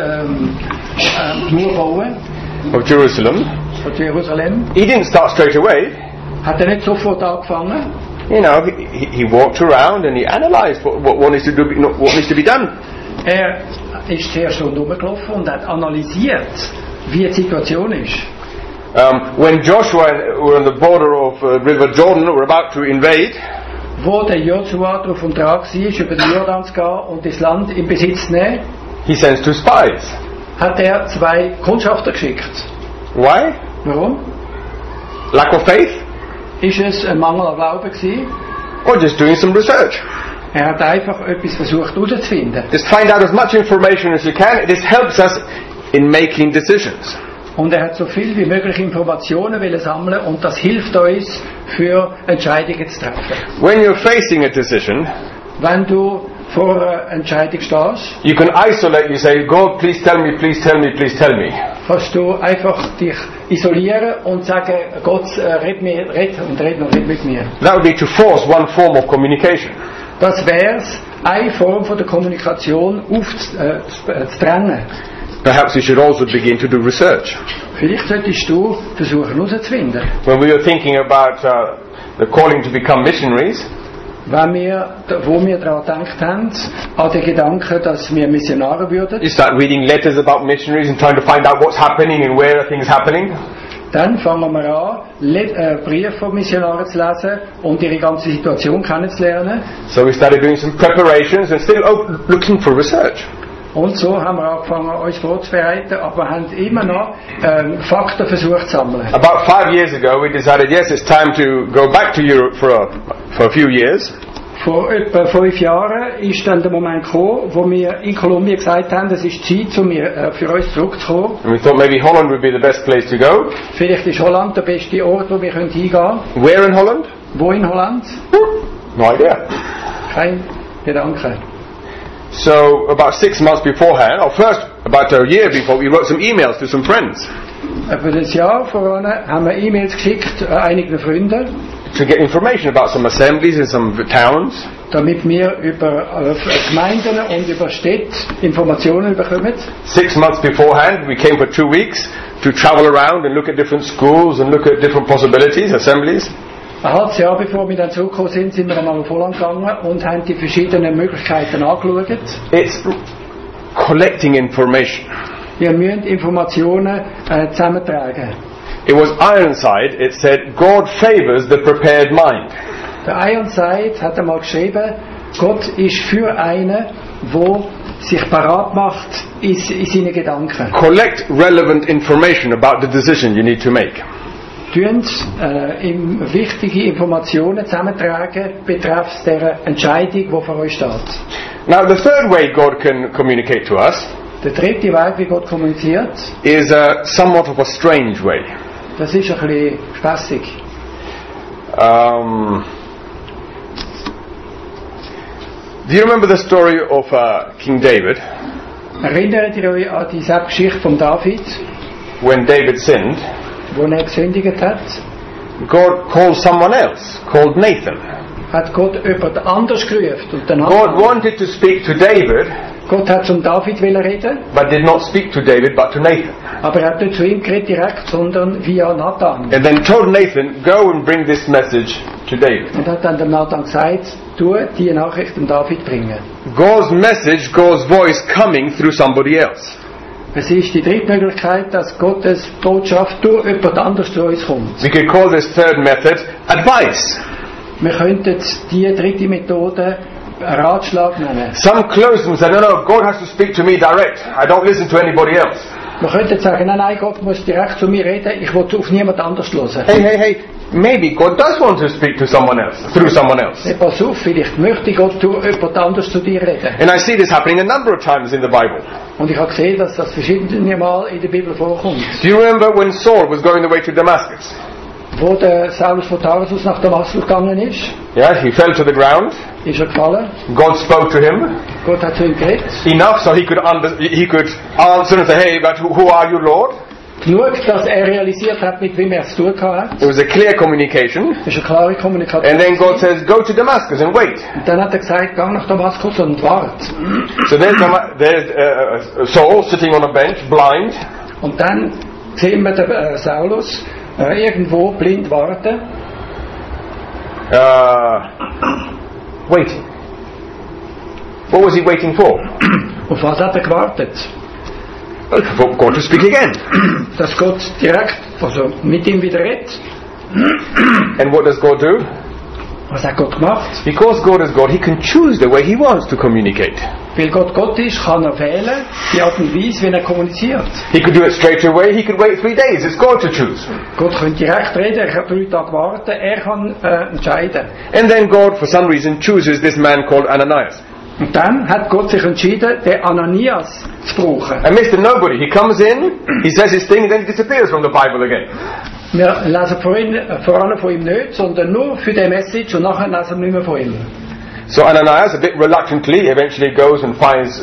die Mauer bauen of Jerusalem, von Jerusalem, he didn't start straight away. Hat er nicht sofort angefangen. You know, he walked around and he analyzed what needs to be done. Er ist zuerst rumgelaufen und hat analysiert, wie die Situation ist. When Joshua were on the border of River Jordan, were about to invade, wo der Joshua darauf und dran war, über den Jordan zu gehen und das Land in Besitz zu nehmen, he sends 2 spies. Hat er 2 Kundschafter geschickt. Why? Warum? Lack of faith? Ist es ein Mangel an Glauben gewesen? Or just doing some research? Er hat einfach etwas versucht herauszufinden. Just find out as much information as you can. This helps us in making decisions. Und er hat so viel wie möglich Informationen sammeln und das hilft uns, für Entscheidungen zu treffen. When you're facing a decision, wenn du vor einer Entscheidung stehst, you can isolate, you say, God, please tell me, please tell me, please tell me. Kannst du einfach dich isolieren und sagen, Gott, red mit mir. That would be to force one form of communication. Das wär's, eine Form von der Kommunikation zu trennen. Perhaps you should also begin to do research. Vielleicht solltest du versuchen herauszufinden. When we were thinking about the calling to become missionaries, wo wir daran gedacht haben, an den Gedanken, dass wir Missionare würden. You start reading letters about missionaries and trying to find out what's happening and where are things happening. Dann fangen wir an, Briefe von Missionaren zu lesen und ihre ganze Situation kennenzulernen. So we started doing some preparations and still looking for research. Und so haben wir angefangen, uns vorzubereiten, aber haben immer noch Fakten versucht zu sammeln. About 5 years ago, we decided, yes, it's time to go back to Europe for a few years. Vor etwa 5 Jahren ist dann der Moment gekommen, wo wir in Kolumbien gesagt haben, es ist Zeit, für uns zurückzukommen. And we thought maybe Holland would be the best place to go. Vielleicht ist Holland der beste Ort, wo wir hingehen können. Where in Holland? Wo in Holland? No idea. Kein Gedanke. So about 6 months beforehand, or first about a year before, we wrote some emails to some friends. Für das Jahr voran haben wir E-Mails geschickt einigen Freunden. To get information about some assemblies in some towns. Damit wir über Gemeinden und über Städte Informationen bekommen. 6 months beforehand, we came for 2 weeks to travel around and look at different schools and look at different possibilities, assemblies. Ein halbes Jahr bevor wir dann zurückgekommen sind wir einmal auf Holland gegangen und haben die verschiedenen Möglichkeiten angeschaut. It's collecting information. Wir müssen Informationen zusammentragen. It was Ironside. It said, God favors the prepared mind. Der Ironside hat einmal geschrieben, Gott ist für einen, der sich parat macht in seinen Gedanken. Collect relevant information about the decision you need to make. Wichtige Informationen zusammentragen betreffs der Entscheidung, die vor euch steht. Now, the third way God can communicate to us Der dritte Weg, wie Gott kommuniziert, is somewhat of a strange way. das ist ein bisschen spässig. Do you remember the story of King David? Erinnert ihr euch an diese Geschichte von David, When David sinned, wo er gesündigt hat? God called someone else, called Nathan. Hat Gott jemand anders gerufen und dann God wanted to speak to David, Gott hat zum David reden, but did not speak to David, but to Nathan. aber er hat nicht zu ihm geredet direkt, sondern via Nathan. And then told Nathan, go and bring this message to David. Und hat dann dem Nathan gesagt, tu die Nachricht dem David bringen. God's message, God's voice coming through somebody else. Es ist die dritte Möglichkeit, dass Gottes Botschaft durch jemand anders zu uns kommt. We could call this third method advice. Wir könnten die dritte Methode Ratschlag nennen. Some close and say, no, God has to speak to me direct. I don't listen to anybody else. Wir könnten sagen, nein, Gott muss direkt zu mir reden, ich will auf niemand anders hören. Hey, maybe God does want to speak to someone else, through someone else. Hey, pass auf, vielleicht möchte Gott durch jemand anders zu dir reden. And I see this happening a number of times in the Bible. Und ich habe gesehen, dass das verschiedene Mal in der Bibel vorkommt. Do you remember when Saul was going the way to Damascus? Wo der Saulus von Tarsus nach Damaskus gegangen ist, Yeah, he fell to the ground. ist er gefallen. God spoke to him Gott hat zu ihm geredet. enough so he could answer and say, hey, but who are you, Lord? Genug, dass er realisiert hat, mit wem er es zu tun hat. It was a clear communication. Das ist eine klare Kommunikation. And then God says, go to Damascus and wait. Und dann hat er gesagt, geh nach Damaskus und wart. So there's Saul sitting on a bench, blind. Und dann sehen wir den Saulus irgendwo blind warten. Waiting. What was he waiting for? Auf was hat er gewartet? For God to speak again. Dass Gott direkt, also mit ihm wieder redet. And what does God do? Was hat Gott gemacht? Because God is God, He can choose the way He wants to communicate. Weil Gott Gott ist, kann er wählen, die Art und Weise, wie er kommuniziert. He could do it straight away, He could wait 3 days. It's God to choose. Gott kann direkt reden, er kann 3 Tage warten, er kann entscheiden. And then God, for some reason, chooses this man called Ananias. Und dann hat Gott sich entschieden, den Ananias zu brauchen. And Mr. Nobody, he comes in, he says his thing, and then he disappears from the Bible again. Wir lesen vor allem von ihm nicht, sondern nur für die Message und nachher lesen wir nicht mehr von ihm. So Ananias, a bit reluctantly, eventually goes and finds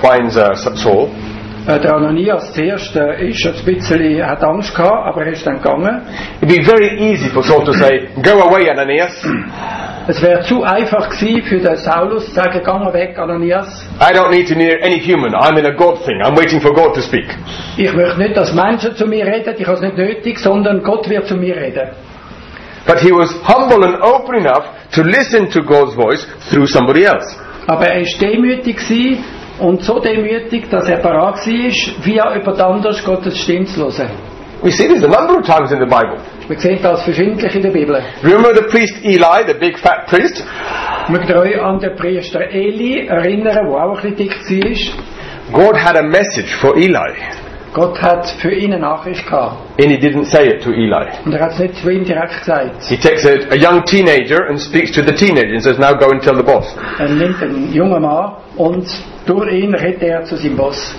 Saul. Der Ananias zuerst ist ein bisschen, hat Angst gehabt, aber er ist dann gegangen. It'd be very easy for Saul to say, go away, Ananias. Es wäre zu einfach gewesen für den Saulus zu sagen, geh mal weg, Ananias. I don't need to hear any human. I'm in a God thing. I'm waiting for God to speak. Ich möchte nicht, dass Menschen zu mir reden, ich habe es nicht nötig, sondern Gott wird zu mir reden. But he was humble and open enough to listen to God's voice through somebody else. Aber er war demütig gewesen und so demütig, dass er parat war, via jemand anders Gottes Stimme zu hören. We see this a number of times in the Bible. Wir sehen das verschiedentlich in der Bibel. Remember the priest Eli, the big fat priest? Mögt ihr euch an den Priester Eli erinnern, der auch ein bisschen dick war? God had a message for Eli. Gott hat für ihn eine Nachricht gehabt. And he didn't say it to Eli. Und er hat es nicht zu ihm direkt gesagt. He takes a young teenager and speaks to the teenager and says, now go and tell the boss. Er nimmt einen jungen Mann und durch ihn redet er zu seinem Boss.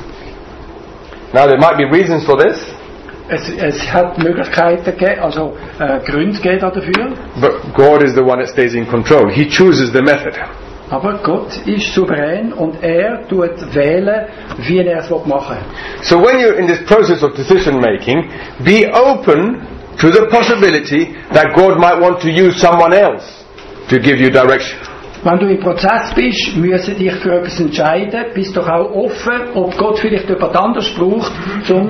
Now there might be reasons for this. Es hat Möglichkeiten gegeben, also Gründe gegeben dafür. But God is the one that stays in control. He chooses the method. Aber Gott ist souverän und er tut wählen, wie er es machen will. So when you're in this process of decision making, be open to the possibility that God might want to use someone else to give you direction. Wenn du im Prozess bist, musst du dich für etwas entscheiden, bist doch auch offen, ob Gott vielleicht jemand anderes braucht, um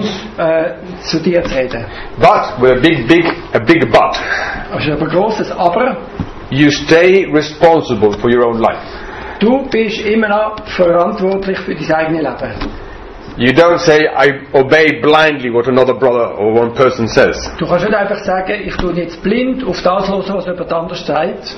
zu dir zu reden. But, with a big but, Das ist aber ein grosses Aber. you stay responsible for your own life. Du bist immer noch verantwortlich für dein eigenes Leben. You don't say, I obey blindly what another brother or one person says. Du kannst nicht einfach sagen, ich tue jetzt blind auf das hören, was jemand anders sagt.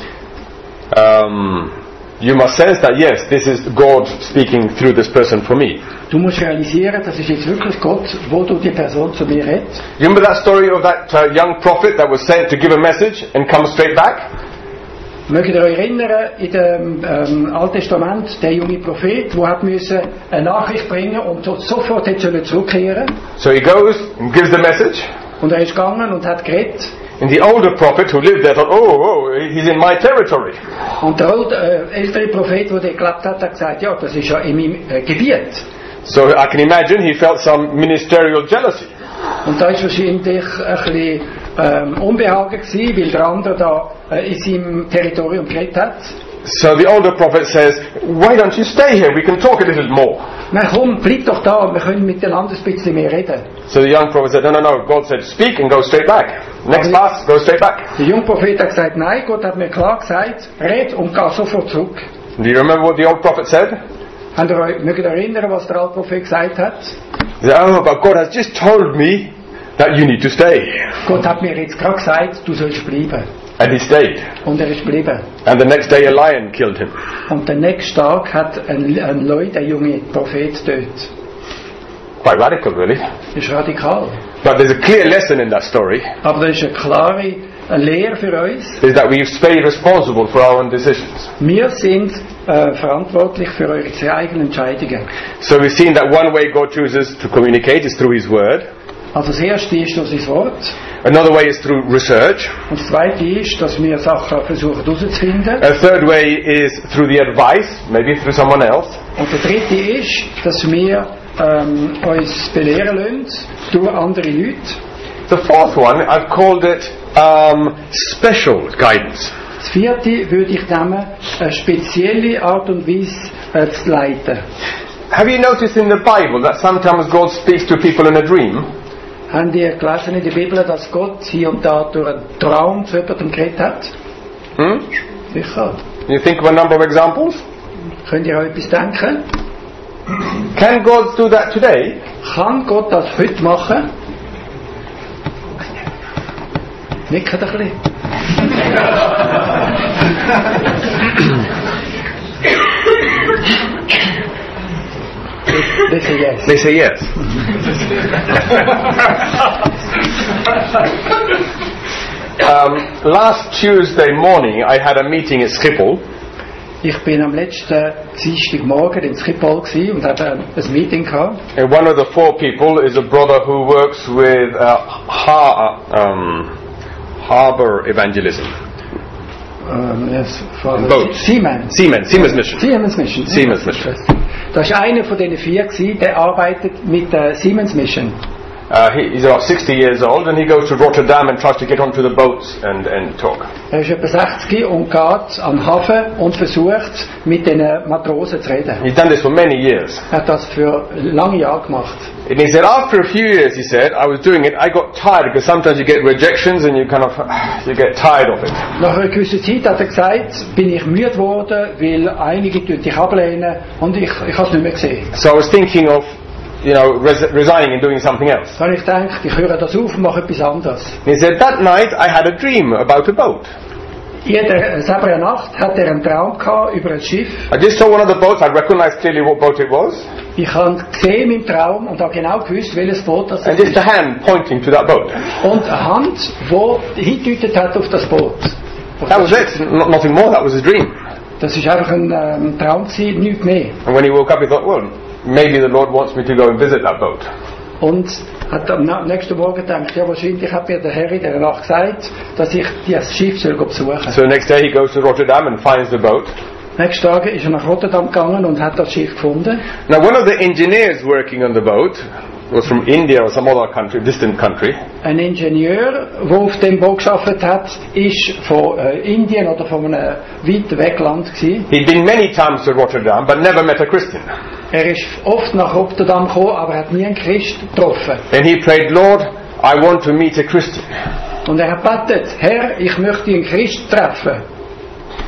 You must sense that, yes, this is God speaking through this person for me. Du musst realisieren, das ist jetzt wirklich Gott, wo du die Person zu mir redet. You remember that story of that young prophet that was sent to give a message and come straight back? Mögt ihr euch erinnern, in dem Alten Testament, der junge Prophet, der hat müssen eine Nachricht bringen und sofort hätte zurückkehren. So he goes and gives the message. Und er ist gegangen und hat geredet. And the older prophet who lived there thought, oh, he's in my territory. Und der ältere Prophet, der gelebt hat, hat gesagt, ja, das ist ja in meinem Gebiet. So I can imagine he felt some ministerial jealousy. Und da ist wahrscheinlich ein bisschen Unbehagen gewesen, weil der andere da in seinem Territorium geredet hat. So the older prophet says, why don't you stay here? We can talk a little more. Na komm, bleib doch da, wir können miteinander ein bisschen mehr reden. So the young prophet said, no, God said, speak and go straight back. Next pass, go straight back. Der junge Prophet hat gesagt, nein, Gott hat mir klar gesagt, red und geh sofort zurück. Do you remember what the old prophet said? Mögt ihr erinnern, was der alte Prophet gesagt hat? He said, oh, but God has just told me that you need to stay. Gott hat mir jetzt gerade gesagt, du sollst bleiben. And he stayed. Und er ist geblieben. And the next day a lion killed him. Und den nächsten Tag hat ein Leut, der junge Prophet, getötet. Quite radical, really. Das ist radikal. But there's a clear lesson in that story. Aber das ist eine klare Lehre für uns. Is that we stay responsible for our own decisions. Wir sind verantwortlich für unsere eigenen Entscheidungen. So we've seen that one way God chooses to communicate is through His Word. Also das erste ist durch sein Wort. Another way is through research. Und das zweite ist, dass wir Sachen versuchen herauszufinden. A third way is through the advice, maybe through someone else. Und der dritte ist, dass wir uns belehren lassen durch andere Leute. The fourth one, I've called it special guidance. Das vierte würde ich nehmen, eine spezielle Art und Weise zu leiten. Have you noticed in the Bible that sometimes God speaks to people in a dream? Habt ihr gelesen in der Bibel, dass Gott hier und da durch einen Traum zu jemandem geredet hat? Sicher. You think of a number of examples? Könnt ihr euch etwas denken? Can God do that today? Kann Gott das heute machen? Nickt ein bisschen. They say yes. They say yes. Last Tuesday morning I had a meeting at Schiphol. Ich bin am letzten Dienstagmorgen in Schiphol und hatte ein Meeting gehabt. And one of the four people is a brother who works with harbor evangelism. Yes, Boats. Siemens Mission. Siemens Mission. Das war einer von diesen vier, der arbeitet mit der Siemens Mission. He's about 60 years old and he goes to Rotterdam and tries to get onto the boats and talk. Er ist etwa 60 und geht an den Hafen und versucht mit den Matrosen zu reden. He's done this for many years. Er hat das für lange Jahre gemacht. And he said, after a few years, he said, I was doing it, I got tired because sometimes you get rejections and you get tired of it. Nach einer gewissen Zeit, hat er gesagt, bin ich müde geworden, weil einige dich ablehnen und ich habe es nicht mehr gesehen. So I was thinking of, resigning and doing something else. Da habe ich gedacht, ich höre das auf und mache etwas anderes. And he said, that night I had a dream about a boat. Selber Nacht hat er einen Traum gehabt über ein Schiff. I just saw one of the boats, I recognized clearly what boat it was. Ich habe gesehen im Traum und habe genau gewusst, welches Boot das ist. And just a hand pointing to that boat. Und eine Hand, die hingedeutet hat auf das Boot. That was it, nothing more, that was a dream. Das ist einfach ein Traum gewesen, nichts mehr. And when he woke up he thought, well, maybe the Lord wants me to go and visit that boat. Und hat am nächsten Morgen gedacht, ja wahrscheinlich hat mir der Herr in der Nacht gesagt, dass ich das Schiff besuchen soll. So the next day he goes to Rotterdam and finds the boat. Nächsten Tag ist er nach Rotterdam gegangen und hat das Schiff gefunden. Now one of the engineers working on the boat was from India or some other country, distant country. Ein Ingenieur, der auf dem Boot gearbeitet hat, ist von Indien oder von einem weiten Wegland gewesen. He'd been many times to Rotterdam, but never met a Christian. Er ist oft nach Rotterdam gekommen, aber hat nie einen Christ getroffen. And he prayed, Lord, I want to meet a Christian. Und er hat gebetet, Herr, ich möchte einen Christ treffen.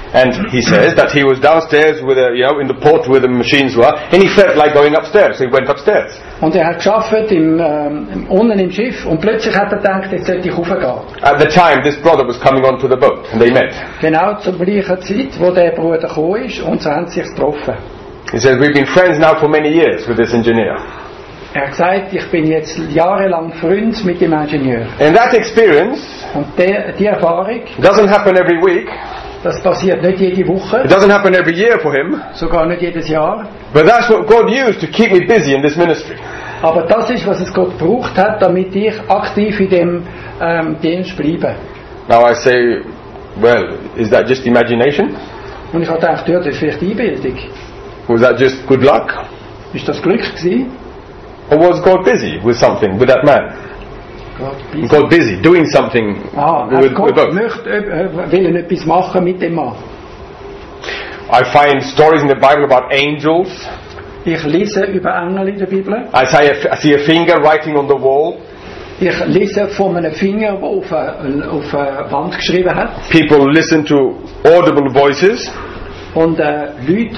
And he says that he was downstairs with in the port where the machines were, and he felt like going upstairs, so he went upstairs. Und er hat gearbeitet unten im Schiff und plötzlich hat er gedacht, jetzt sollte ich raufgehen. At the time, this brother was coming onto the boat, and they met. Genau zur gleichen Zeit, wo der Bruder gekommen ist, und so haben sie sich getroffen. He says, we've been friends now for many years with this engineer. Er hat gesagt, ich bin jetzt jahrelang Freund mit dem Ingenieur. And that experience Und die Erfahrung, doesn't happen every week. das passiert nicht jede Woche, It doesn't happen every year for him. sogar nicht jedes Jahr. But that's what God used to keep me busy in this ministry. Aber das ist, was es Gott gebraucht hat, damit ich aktiv in dem Dienst bleibe. Now I say, well, is that just imagination? Und ich habe gedacht, ja, das ist vielleicht Einbildung. Was that just good luck? Ist das Glück gewesen? Or was God busy with something, with that man? God busy, doing something with Gott both. will etwas machen mit dem Mann. I find stories in the Bible about angels. Ich lese über Engel in der Bibel. I see a finger writing on the wall. Ich lese von einem Finger, der auf eine Wand geschrieben hat. People listen to audible voices. Und Leute, die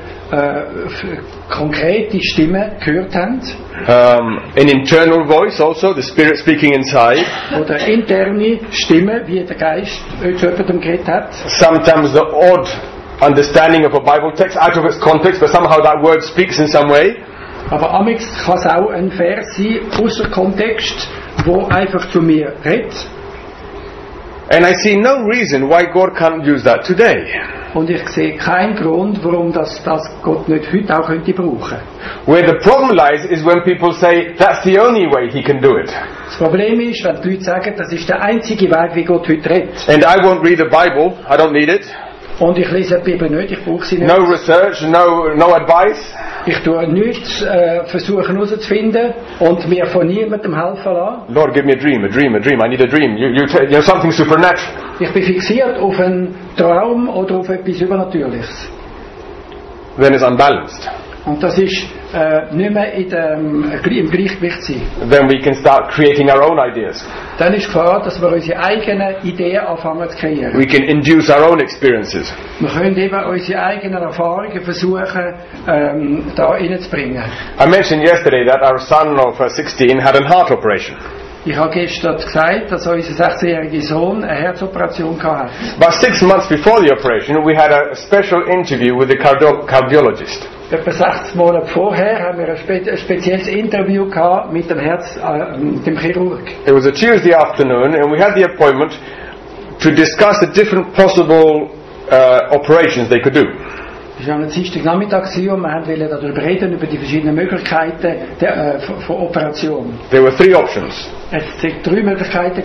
konkrete Stimmen gehört haben. An internal voice also, the Spirit speaking inside. Oder interne Stimmen, wie der Geist zu jemandem geredet hat. Sometimes the odd understanding of a Bible text out of its context, but somehow that word speaks in some way. Aber amix kann es auch ein Vers sein, außer Kontext, wo einfach zu mir redet. And I see no reason why God can't use that today. Und ich sehe keinen Grund, warum das Gott nicht heute auch könnte brauchen. Where the problem lies is when people say that's the only way He can do it. Das Problem ist, wenn die Leute sagen, das ist der einzige Weg, wie Gott heute redet. And I won't read the Bible, I don't need it. Und ich lese die Bibel nicht, ich brauche sie nicht. No research, no advice. Ich tue nichts versuchen herauszufinden und mir von niemandem helfen lassen. Lord, give me a dream. I need a dream. You know, something supernatural. Ich bin fixiert auf einen Traum oder auf etwas Übernatürliches. Then it's unbalanced. Und das ist nicht mehr im Gleichgewicht sein. Then we can start creating our own ideas. Dann ist die Gefahr, dass wir unsere eigenen Ideen anfangen zu kreieren. We can induce our own experiences. Wir können eben unsere eigenen Erfahrungen versuchen, da reinzubringen. I mentioned yesterday that our son of 16 had a heart operation. Ich habe gestern gesagt, dass unser 16-jähriger Sohn eine Herzoperation hatte. About 6 months before the operation, we had a special interview with the cardiologist. Etwa 60 Monate vorher haben wir ein spezielles Interview gehabt mit dem dem Chirurg. It was a Tuesday afternoon, and we had the appointment to discuss the different possible operations they could do. Es war am Dienstagnachmittag und wir wollten darüber reden, über die verschiedenen Möglichkeiten von Operationen. There were 3 options. Es waren 3 Möglichkeiten.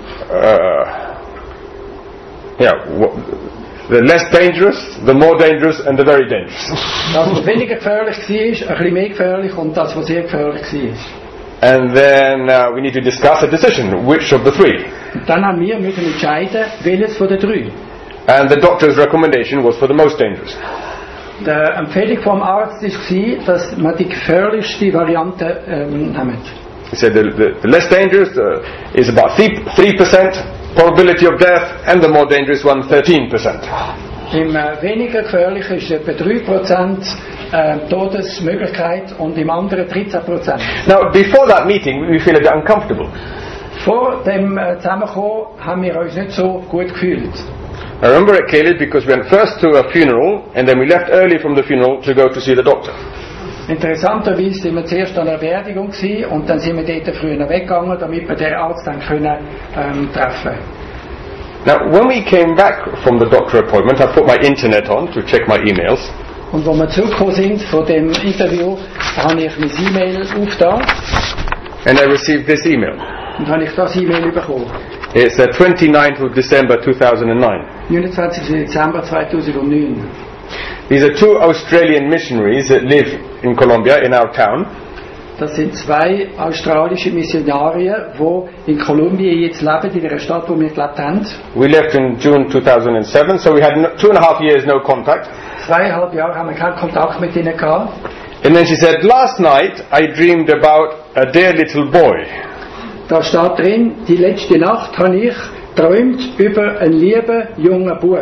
The less dangerous, the more dangerous, and the very dangerous. Das, was weniger gefährlich war, ein bisschen mehr gefährlich und das, was sehr gefährlich war. And then we need to discuss a decision, which of the 3. Und dann haben wir müssen entscheiden, welches von den 3. And the doctor's recommendation was for the most dangerous. Die Empfehlung vom Arzt war, dass man die gefährlichste Variante nimmt. He said the less dangerous is about 3% probability of death, and the more dangerous one 13%. Im weniger gefährlichen ist etwa 3% Todesmöglichkeit und im anderen 13%. Now, before that meeting, we feel a bit uncomfortable. Vor dem Zusammenkommen haben wir uns nicht so gut gefühlt. I remember it clearly because we went first to a funeral, and then we left early from the funeral to go to see the doctor. Interessanterweise waren wir zuerst an einer Beerdigung und dann sind wir dort früher weggegangen, damit wir den Arzt dann treffen. Now, when we came back from the doctor appointment, I put my internet on to check my emails. Und als wir zurückgekommen sind von dem Interview, habe ich mein E-Mail aufgetan. And I received this email. Und habe ich das E-Mail bekommen. It's the 29th of December 2009. 29. Dezember 2009. These are 2 Australian missionaries that live in Colombia, in our town. Das sind 2 australische Missionarier, die in Kolumbien jetzt leben, in der Stadt, wo wir gelebt haben. We left in June 2007, so we had 2.5 years no contact. 2,5 Jahre haben wir keinen Kontakt mit ihnen gehabt. And then she said, last night I dreamed about a dear little boy. Da steht drin, die letzte Nacht habe ich geträumt über einen lieben jungen Bub.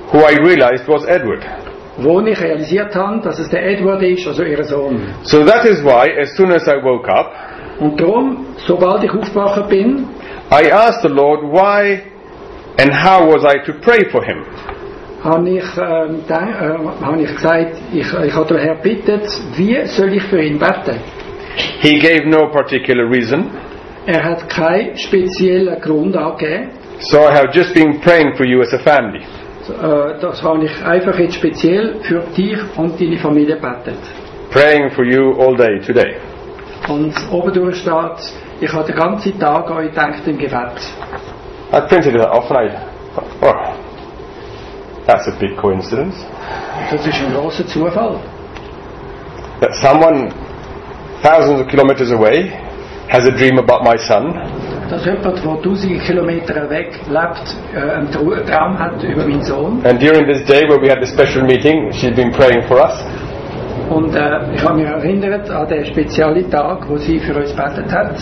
who I realized was Edward. wo ich realisiert habe, dass es der Edward ist, also ihr Sohn. So that is why, as soon as I woke up, Und darum, sobald ich aufgewacht bin, I asked the Lord why and how was I to pray for him. habe ich gesagt, ich habe den Herrn gebeten, wie soll ich für ihn beten? He gave no particular reason, Er hat keinen speziellen Grund angegeben. so I have just been praying for you as a family. Das habe ich einfach jetzt speziell für dich und deine Familie gebetet. Praying for you all day today. Und oben durch steht, ich habe den ganzen Tag an euch gedacht im Gebet. I printed it off and I thought, oh, that's a big coincidence. Das ist ein großer Zufall. That someone thousands of kilometers away has a dream about my son, Dass jemand, der tausende Kilometer weg lebt, einen Traum hat über meinen Sohn. and during this day where we had the special meeting, she's been praying for us. Und ich habe mich erinnert an den speziellen Tag, wo sie für uns gebetet hat.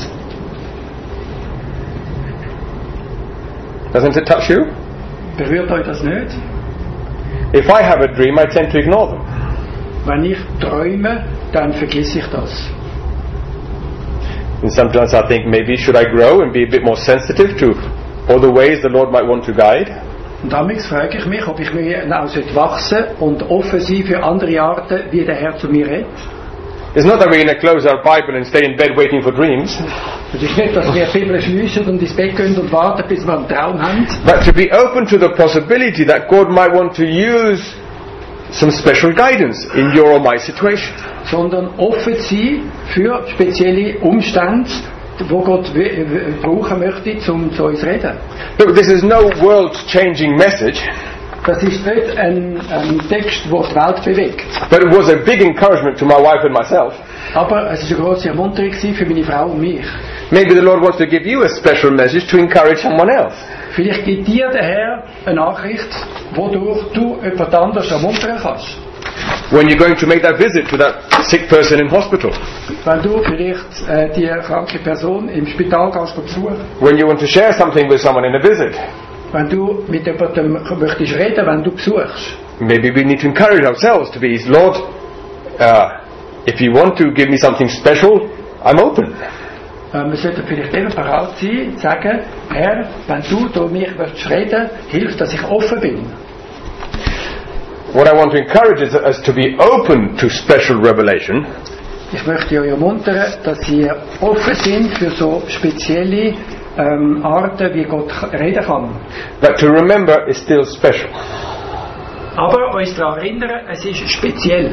Doesn't it touch you? Berührt euch das nicht? If I have a dream, I tend to ignore them. Wenn ich träume, dann vergesse ich das. And sometimes I think maybe should I grow and be a bit more sensitive to all the ways the Lord might want to guide? Und damals frage ich mich, ob ich mir auch wachsen und offen sein für andere Arten, wie der Herr zu mir redet. It's not that we're going to close our Bible and stay in bed waiting for dreams, Es ist nicht, dass wir die Bibel schliessen und ins Bett gehen und warten, bis wir einen Traum haben, but to be open to the possibility that God might want to use some special guidance in your or my situation. sondern offen sein für spezielle Umstände, wo Gott brauchen möchte, um zu uns zu reden. Look, this is no world-changing message, Das ist nicht ein Text, der die Welt bewegt. but it was a big encouragement to my wife and myself. Aber es war eine grosse Ermunterung für meine Frau und mich. Maybe the Lord wants to give you a special message to encourage someone else. Vielleicht gibt dir der Herr eine Nachricht, wodurch du jemand anderes ermuntern kannst. When you're going to make that visit to that sick person in hospital, Wenn du vielleicht die kranke Person im Spital gehst besuchen, when you want to share something with someone in a visit, wenn du mit jemandem möchtest reden, wenn du besuchst. maybe we need to encourage ourselves to be, Lord, if you want to give me something special, I'm open. Wir sollten vielleicht eben bereit sein, zu sagen, Herr, wenn du durch mich möchtest reden, hilf, dass ich offen bin. What I want to encourage is us to be open to special revelation, Ich möchte euch ermuntern, dass ihr offen sind für so spezielle Arten, wie Gott reden kann. but to remember it's still special. Aber uns daran erinnern, es ist speziell.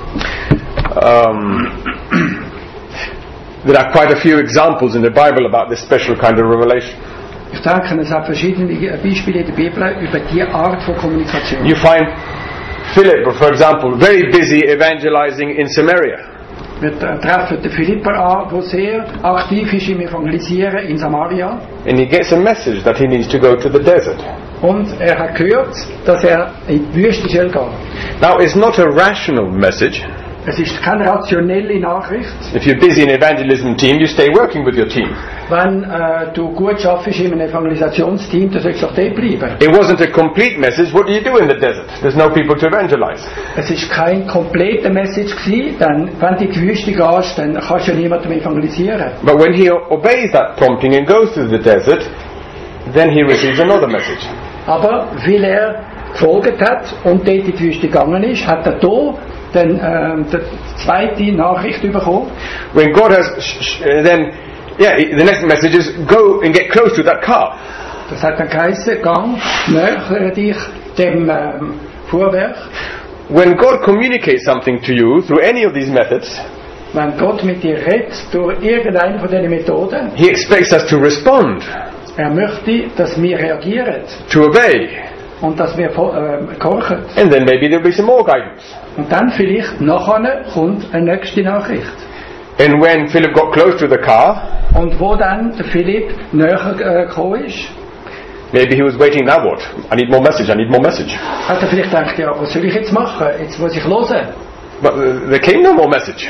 There are quite a few examples in the Bible about this special kind of revelation. Ich denke, es hat verschiedene Beispiele in der Bibel über diese Art von Kommunikation. You find Philip, for example, very busy evangelizing in Samaria. Wir treffen den Philipper an, der sehr aktiv ist im Evangelisieren in Samaria. And he gets a message that he needs to go to the desert. Und er hat gehört, dass er in die Wüste soll gehen. Now, it's not a rational message. Es ist keine rationelle Nachricht. If you're busy in evangelism team, you stay working with your team. Wenn du gut arbeitest in einem Evangelisationsteam, dann sollst du auch dort bleiben. It wasn't a complete message. What do you do in the desert? There's no people to evangelize. Es ist kein kompletter Message gewesen, denn wenn du in die Wüste gehst, dann kannst du ja niemandem evangelisieren. But when he obeys that prompting and goes to the desert, then he receives another message. Aber weil er gefolgt hat und dort in die Wüste gegangen ist, hat er hier dann die zweite Nachricht bekommen. When God has, then, yeah, the next message is go and get close to that car. Das hat dann geheißen, gang, nähere dich dem Fuhrwerk. When God communicates something to you through any of these methods, Wenn Gott mit dir redet, durch irgendeine von diesen Methoden, He expects us to respond, er möchte, dass wir reagieren to obey, und dass wir gehorchen. and then maybe there'll be some more guidance. Und dann vielleicht nachher kommt eine nächste Nachricht. And when Philip got close to the car, Und wo dann der Philipp näher gekommen ist, maybe he was waiting, now what? I need more message, I need more message. hat er vielleicht gedacht, ja, was soll ich jetzt machen? Jetzt muss ich hören. But there came no more message.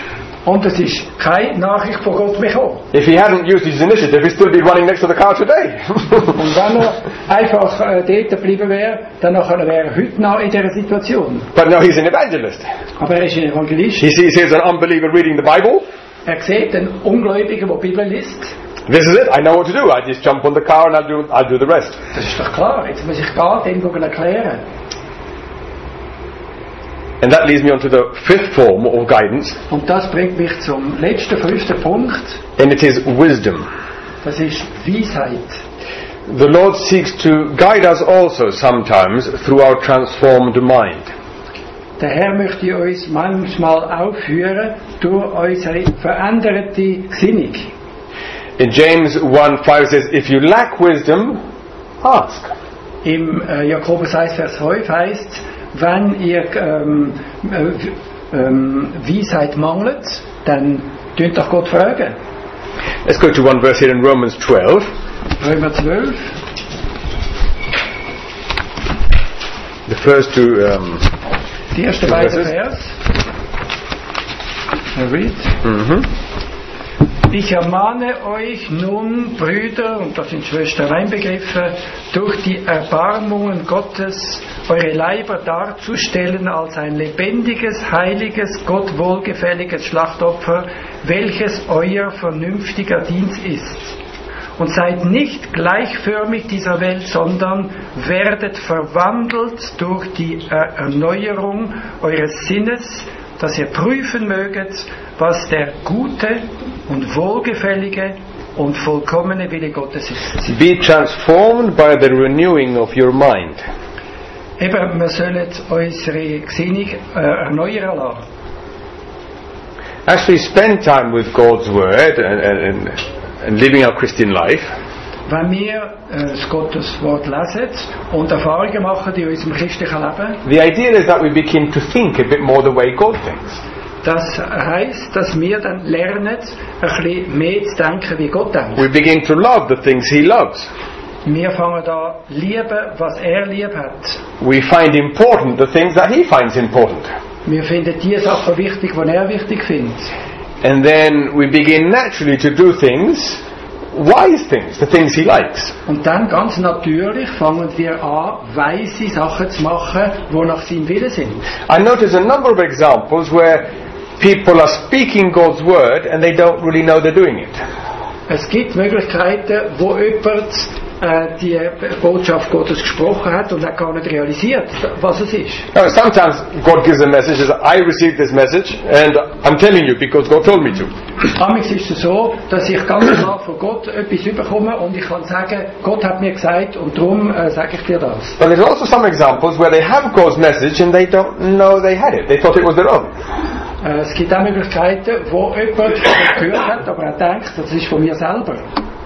Und es ist keine Nachricht von Gott bekommen. If he hadn't used his initiative, he'd still be running next to the car today. Und wenn er einfach dort geblieben wäre, dann wäre er heute noch in dieser Situation. But no, he's an evangelist. Aber er ist ein Evangelist. He sees here's an unbeliever reading the Bible. Er sieht einen Ungläubigen, der die Bibel liest. This is it. I know what to do. I just jump on the car and I'll do the rest. Das ist doch klar. Jetzt muss ich gar dem erklären. And that leads me on to the fifth form of guidance. Und das bringt mich zum letzten, 5. Punkt. And it is wisdom. Das ist Weisheit. The Lord seeks to guide us also sometimes through our transformed mind. Der Herr möchte uns manchmal aufführen durch unsere veränderte Gesinnung. In James 1:5 says, if you lack wisdom, ask. Im Jakobus 1, Vers 5 heißt, wenn ihr Weisheit mangelt, dann könnt doch Gott fragen. Let's go to one verse here in Romans 12. Römer 12. The first two Die ersten beiden Vers. Read. Ich ermahne euch nun, Brüder, und da sind Schwestern einbegriffen, durch die Erbarmungen Gottes eure Leiber darzustellen als ein lebendiges, heiliges, Gott wohlgefälliges Schlachtopfer, welches euer vernünftiger Dienst ist. Und seid nicht gleichförmig dieser Welt, sondern werdet verwandelt durch die Erneuerung eures Sinnes, dass ihr prüfen möget, was der gute und wohlgefällige und vollkommene Wille Gottes ist. Be transformed by the renewing of your mind. Eben, wir sollen unsere Gesinnung erneuern lassen. As we spend time with God's Word and living our Christian life, wenn wir das Gottes Wort lesen und Erfahrungen machen in unserem christlichen Leben, the idea is that we begin to think a bit more the way God thinks. Das heisst, dass wir dann lernen, ein bisschen mehr zu denken, wie Gott denkt. We begin to love the things He loves. Wir fangen an lieben, was er lieb hat. We find important the things that He finds important. Wir finden die Sachen wichtig, die er wichtig findet. And then we begin naturally to do things, wise things, the things He likes. Und dann ganz natürlich fangen wir an, weise Sachen zu machen, die nach seinem Willen sind. I notice a number of examples where people are speaking God's word and they don't really know they're doing it. Es gibt Möglichkeiten, wo jemand die Botschaft Gottes gesprochen hat und er gar nicht realisiert, was es ist. Now, sometimes God gives a message, says, I received this message and I'm telling you because God told me to. Amigs ist es so, dass ich ganz klar von Gott etwas überkomme und ich kann sagen, Gott hat mir gesagt und darum sage ich dir das. But there's also some examples where they have God's message and they don't know they had it. They thought it was their own. Es gibt auch Möglichkeiten, wo jemand gehört hat, aber er denkt, das ist von mir selber.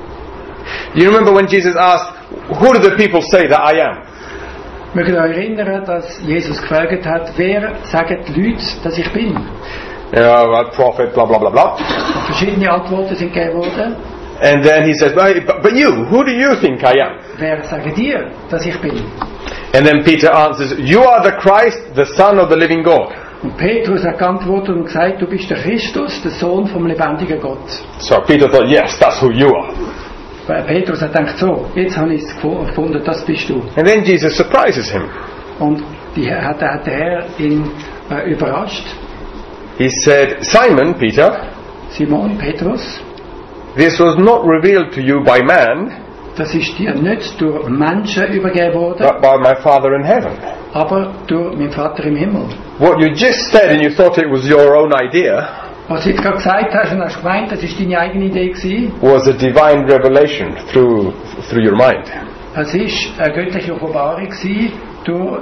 You remember when Jesus asked, who do the people say that I am? Mögt ihr euch erinnern, dass Jesus gefragt hat, wer sagen die Leute, dass ich bin? Yeah, well, prophet, blah, blah, blah, blah. Verschiedene Antworten sind gegeben worden. And then he says, well, but you, who do you think I am? Wer sagen dir, dass ich bin? And then Peter answers, you are the Christ, the Son of the living God. Und Petrus hat geantwortet und gesagt, du bist der Christus, der Sohn vom lebendigen Gott. So Peter thought, yes, that's who you are. Weil Petrus hat gedacht, so, jetzt habe ich es gefunden, das bist du. And then Jesus surprises him. Und hat der Herr ihn überrascht. He said, Simon, Peter, Simon, Petrus, this was not revealed to you by man, das ist dir nicht durch Menschen übergeben worden, but by my Father in heaven. aber durch meinen Vater im Himmel. What you just said and you thought it was your own idea Was du jetzt gerade gesagt hast und hast gemeint, das ist deine eigene Idee gewesen, was a divine revelation through your mind. es ist eine göttliche Offenbarung gewesen durch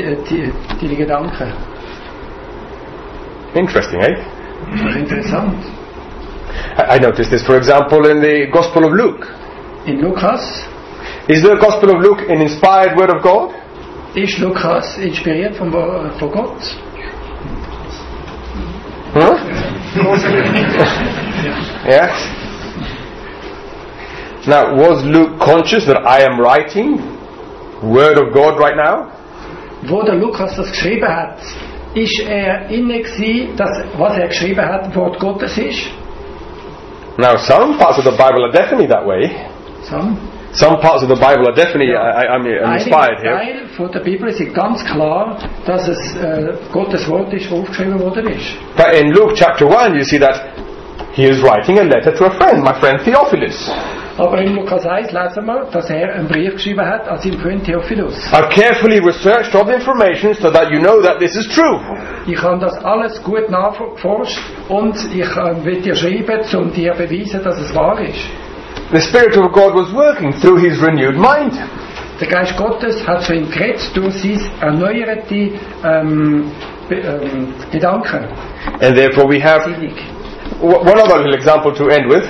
deine Gedanken. Interesting, eh? Das ist interessant. I noticed this, for example, in the Gospel of Luke. In Lukas Is the Gospel of Luke an inspired word of God? ist Lukas inspiriert von Gott. Huh? Yes. Now, was Luke conscious that I am writing word of God right now? Wo der Lukas das geschrieben hat, ist er inne gewesen, dass was er geschrieben hat, Wort Gottes ist? Now, some parts of the Bible are definitely that way. Some parts of the Bible are definitely, I'm inspired here. Teil von der Bibel ist ganz klar, dass es Gottes Wort ist, das aufgeschrieben worden ist. But in Luke chapter 1, you see that he is writing a letter to a friend, my friend Theophilus. Aber in Lukas 1 lesen wir, dass er einen Brief geschrieben hat an seinen Freund Theophilus. I've carefully researched all the information so that you know that this is true. Ich habe das alles gut nachgeforscht und ich will dir schreiben, um dir zu beweisen, dass es wahr ist. The Spirit of God was working through his renewed mind. Der Geist Gottes hat zu ihm geredet durch seine erneuerte Gedanken. And therefore we have one other little example to end with.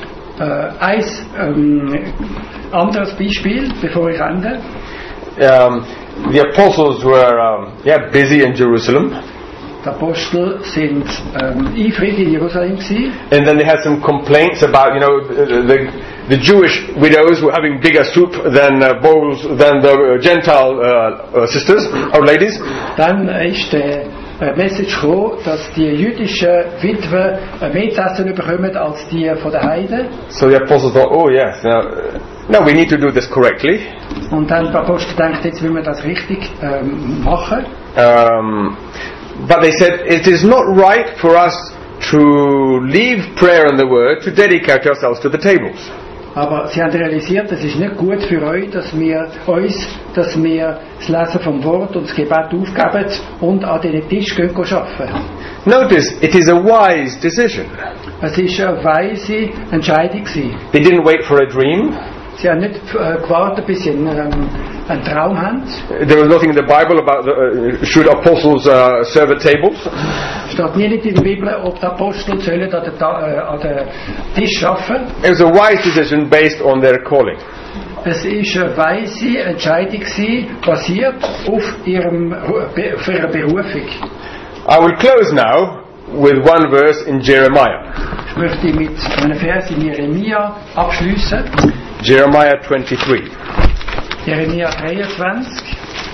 Anderes Beispiel, bevor ich ende. The apostles were busy in Jerusalem. Die Apostel sind eifrig in Jerusalem gewesen. And then they had some complaints about, the Jewish widows were having bigger soup than bowls than the Gentile sisters or ladies. Dann ist der Message gekommen, dass die jüdischen Witwen mehr zu essen bekommen als die von den Heiden. So the apostles thought, oh yes, now we need to do this correctly. Und dann die Apostel gedacht, jetzt müssen wir das richtig machen. But they said, it is not right for us to leave prayer and the word to dedicate ourselves to the tables. Aber sie haben realisiert, es ist nicht gut für euch, dass wir das Lesen vom Wort und das Gebet aufgeben und an den Tisch gehen arbeiten. Notice, it is a wise decision. Es ist eine weise Entscheidung gewesen. They didn't wait for a dream. Sie haben nicht gewartet, bis sie einen Traum haben. There was nothing in the Bible about should apostles serve at tables. Es steht nie in der Bibel, ob die Apostel sollen an den Tisch arbeiten. It was a wise decision based on their calling. Es ist eine weise Entscheidung gewesen, basiert auf ihrer Berufung. I will close now with one verse in Jeremiah. Ich möchte mit einem Vers in Jeremia abschließen. Jeremiah 23. Jeremia 23.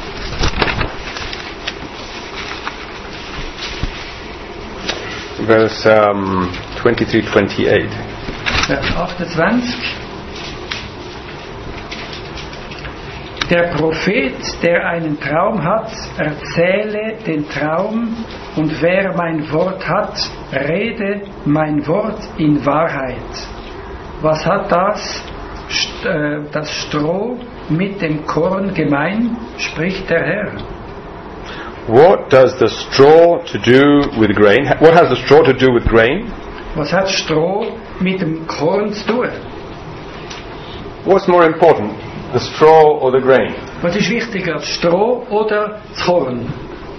Verse 23-28. Vers 28. Der Prophet, der einen Traum hat, erzähle den Traum, und wer mein Wort hat, rede mein Wort in Wahrheit. Was hat das Stroh mit dem Korn gemein, spricht der Herr. What does the straw to do with grain? What has the straw to do with grain? Was hat Stroh mit dem Korn zu tun? What's more important, the straw or the grain? Was ist wichtiger, das Stroh oder das Korn?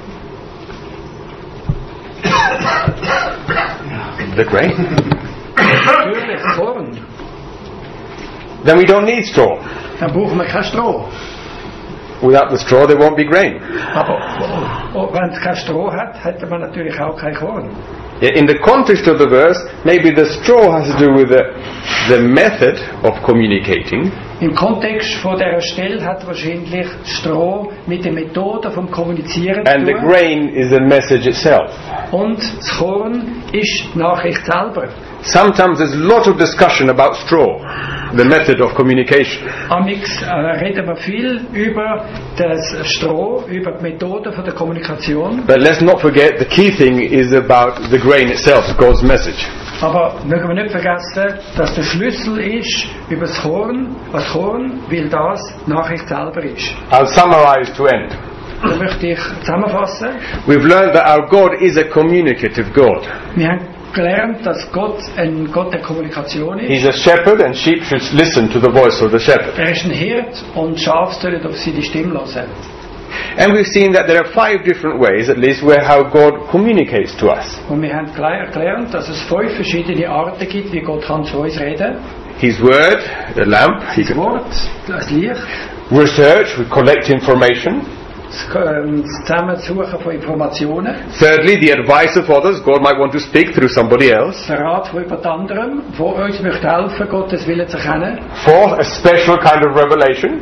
The grain. Natürlich das Korn. Then we don't need straw. Dann brauchen wir kein Stroh. Without the straw, there won't be grain. Aber wenn es kein Stroh hat, hätte man natürlich auch kein Korn. In the context of the verse, maybe the straw has to do with the method of communicating. Im Kontext von dieser Stelle hat wahrscheinlich Stroh mit der Methode vom Kommunizieren zu And the tun. grain is the message itself. Und das Korn ist die Nachricht selber. Sometimes there's a lot of discussion about straw, the method of communication. Amix reden wir viel über das Stroh, über die Methode von der Kommunikation. But let's not forget, the key thing is about the grain itself, God's message. Aber mögen wir nicht vergessen, dass der Schlüssel ist über das Korn, weil das die Nachricht selber ist. I'll summarize to end. Da möchte ich zusammenfassen. We've learned that our God is a communicative God. Wir haben gelernt, dass Gott ein Gott der Kommunikation ist. He's a shepherd, and sheep should listen to the voice of the shepherd. Er ist ein Hirt und Schafe sollen auf seine Stimme hören. And we've seen that there are 5 different ways, at least, where how God communicates to us. Und wir haben gelernt, dass es 5 verschiedene Arten gibt, wie Gott kann zu uns reden. His word, the lamp. Das Wort, das Licht, Research, we collect information. das Zusammensuchen von Informationen, Thirdly, the advice of others. God might want to speak through somebody else. der Rat von jemand anderem, der uns möchte helfen, Gottes Willen zu erkennen. 4th, a special kind of revelation.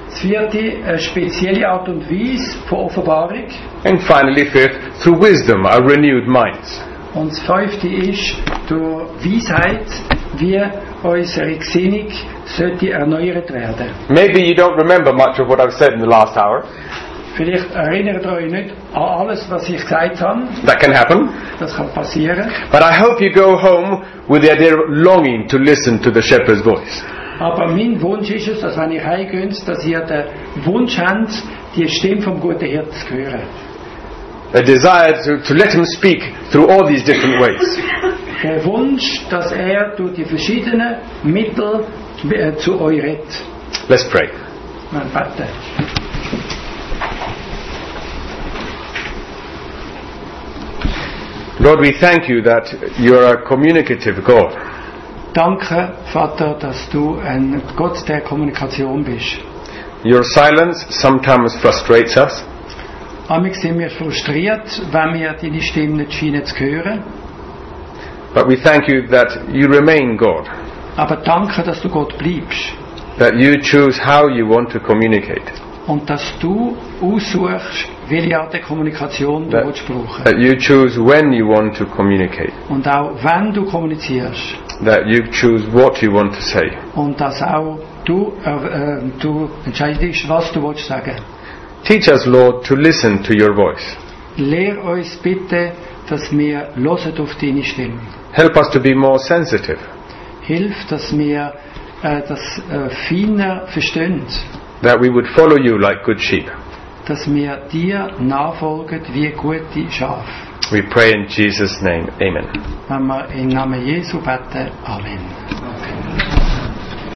Das vierte, eine spezielle Art und Weise von Offenbarung. And finally, fifth, through wisdom, our renewed minds. Und das fünfte ist durch Weisheit, wie unsere Gesinnung sollte erneuert werden. Maybe you don't remember much of what I've said in the last hour. Vielleicht erinnert ihr euch nicht an alles, was ich gesagt habe. That can happen. Das kann passieren. But I hope you go home with the idea of longing to listen to the shepherd's voice. Aber mein Wunsch ist es, dass wenn ihr heimgeht, dass ihr den Wunsch habt, die Stimme vom guten Hirten zu hören. A desire to let him speak through all these different ways. Der Wunsch, dass er durch die verschiedenen Mittel zu euch redet. Let's pray. Wir beten. Lord, we thank you that you're a communicative God. Danke, Vater, dass du ein Gott der Kommunikation bist. Your silence sometimes frustrates us, Manchmal sind wir frustriert, wenn wir deine Stimme nicht scheinen zu hören. but we thank you that you remain God, Aber danke, dass du Gott bleibst. that you choose how you want to communicate, Und dass du aussuchst, welche Art der Kommunikation du willst brauchen. that you choose when you want to communicate, Und auch wenn du kommunizierst. that you choose what you want to say. Und dass auch du entscheidest, was du willst sagen. Teach us, Lord, to listen to your voice. Lehr uns bitte, dass wir hören auf deine Stimme. Help us to be more sensitive, Hilf, dass wir das feiner verstehen. that we would follow you like good sheep. Dass wir dir nachfolgen wie gute Schafe. We pray in Jesus' name. Amen. Wenn wir im Namen Jesu beten. Amen.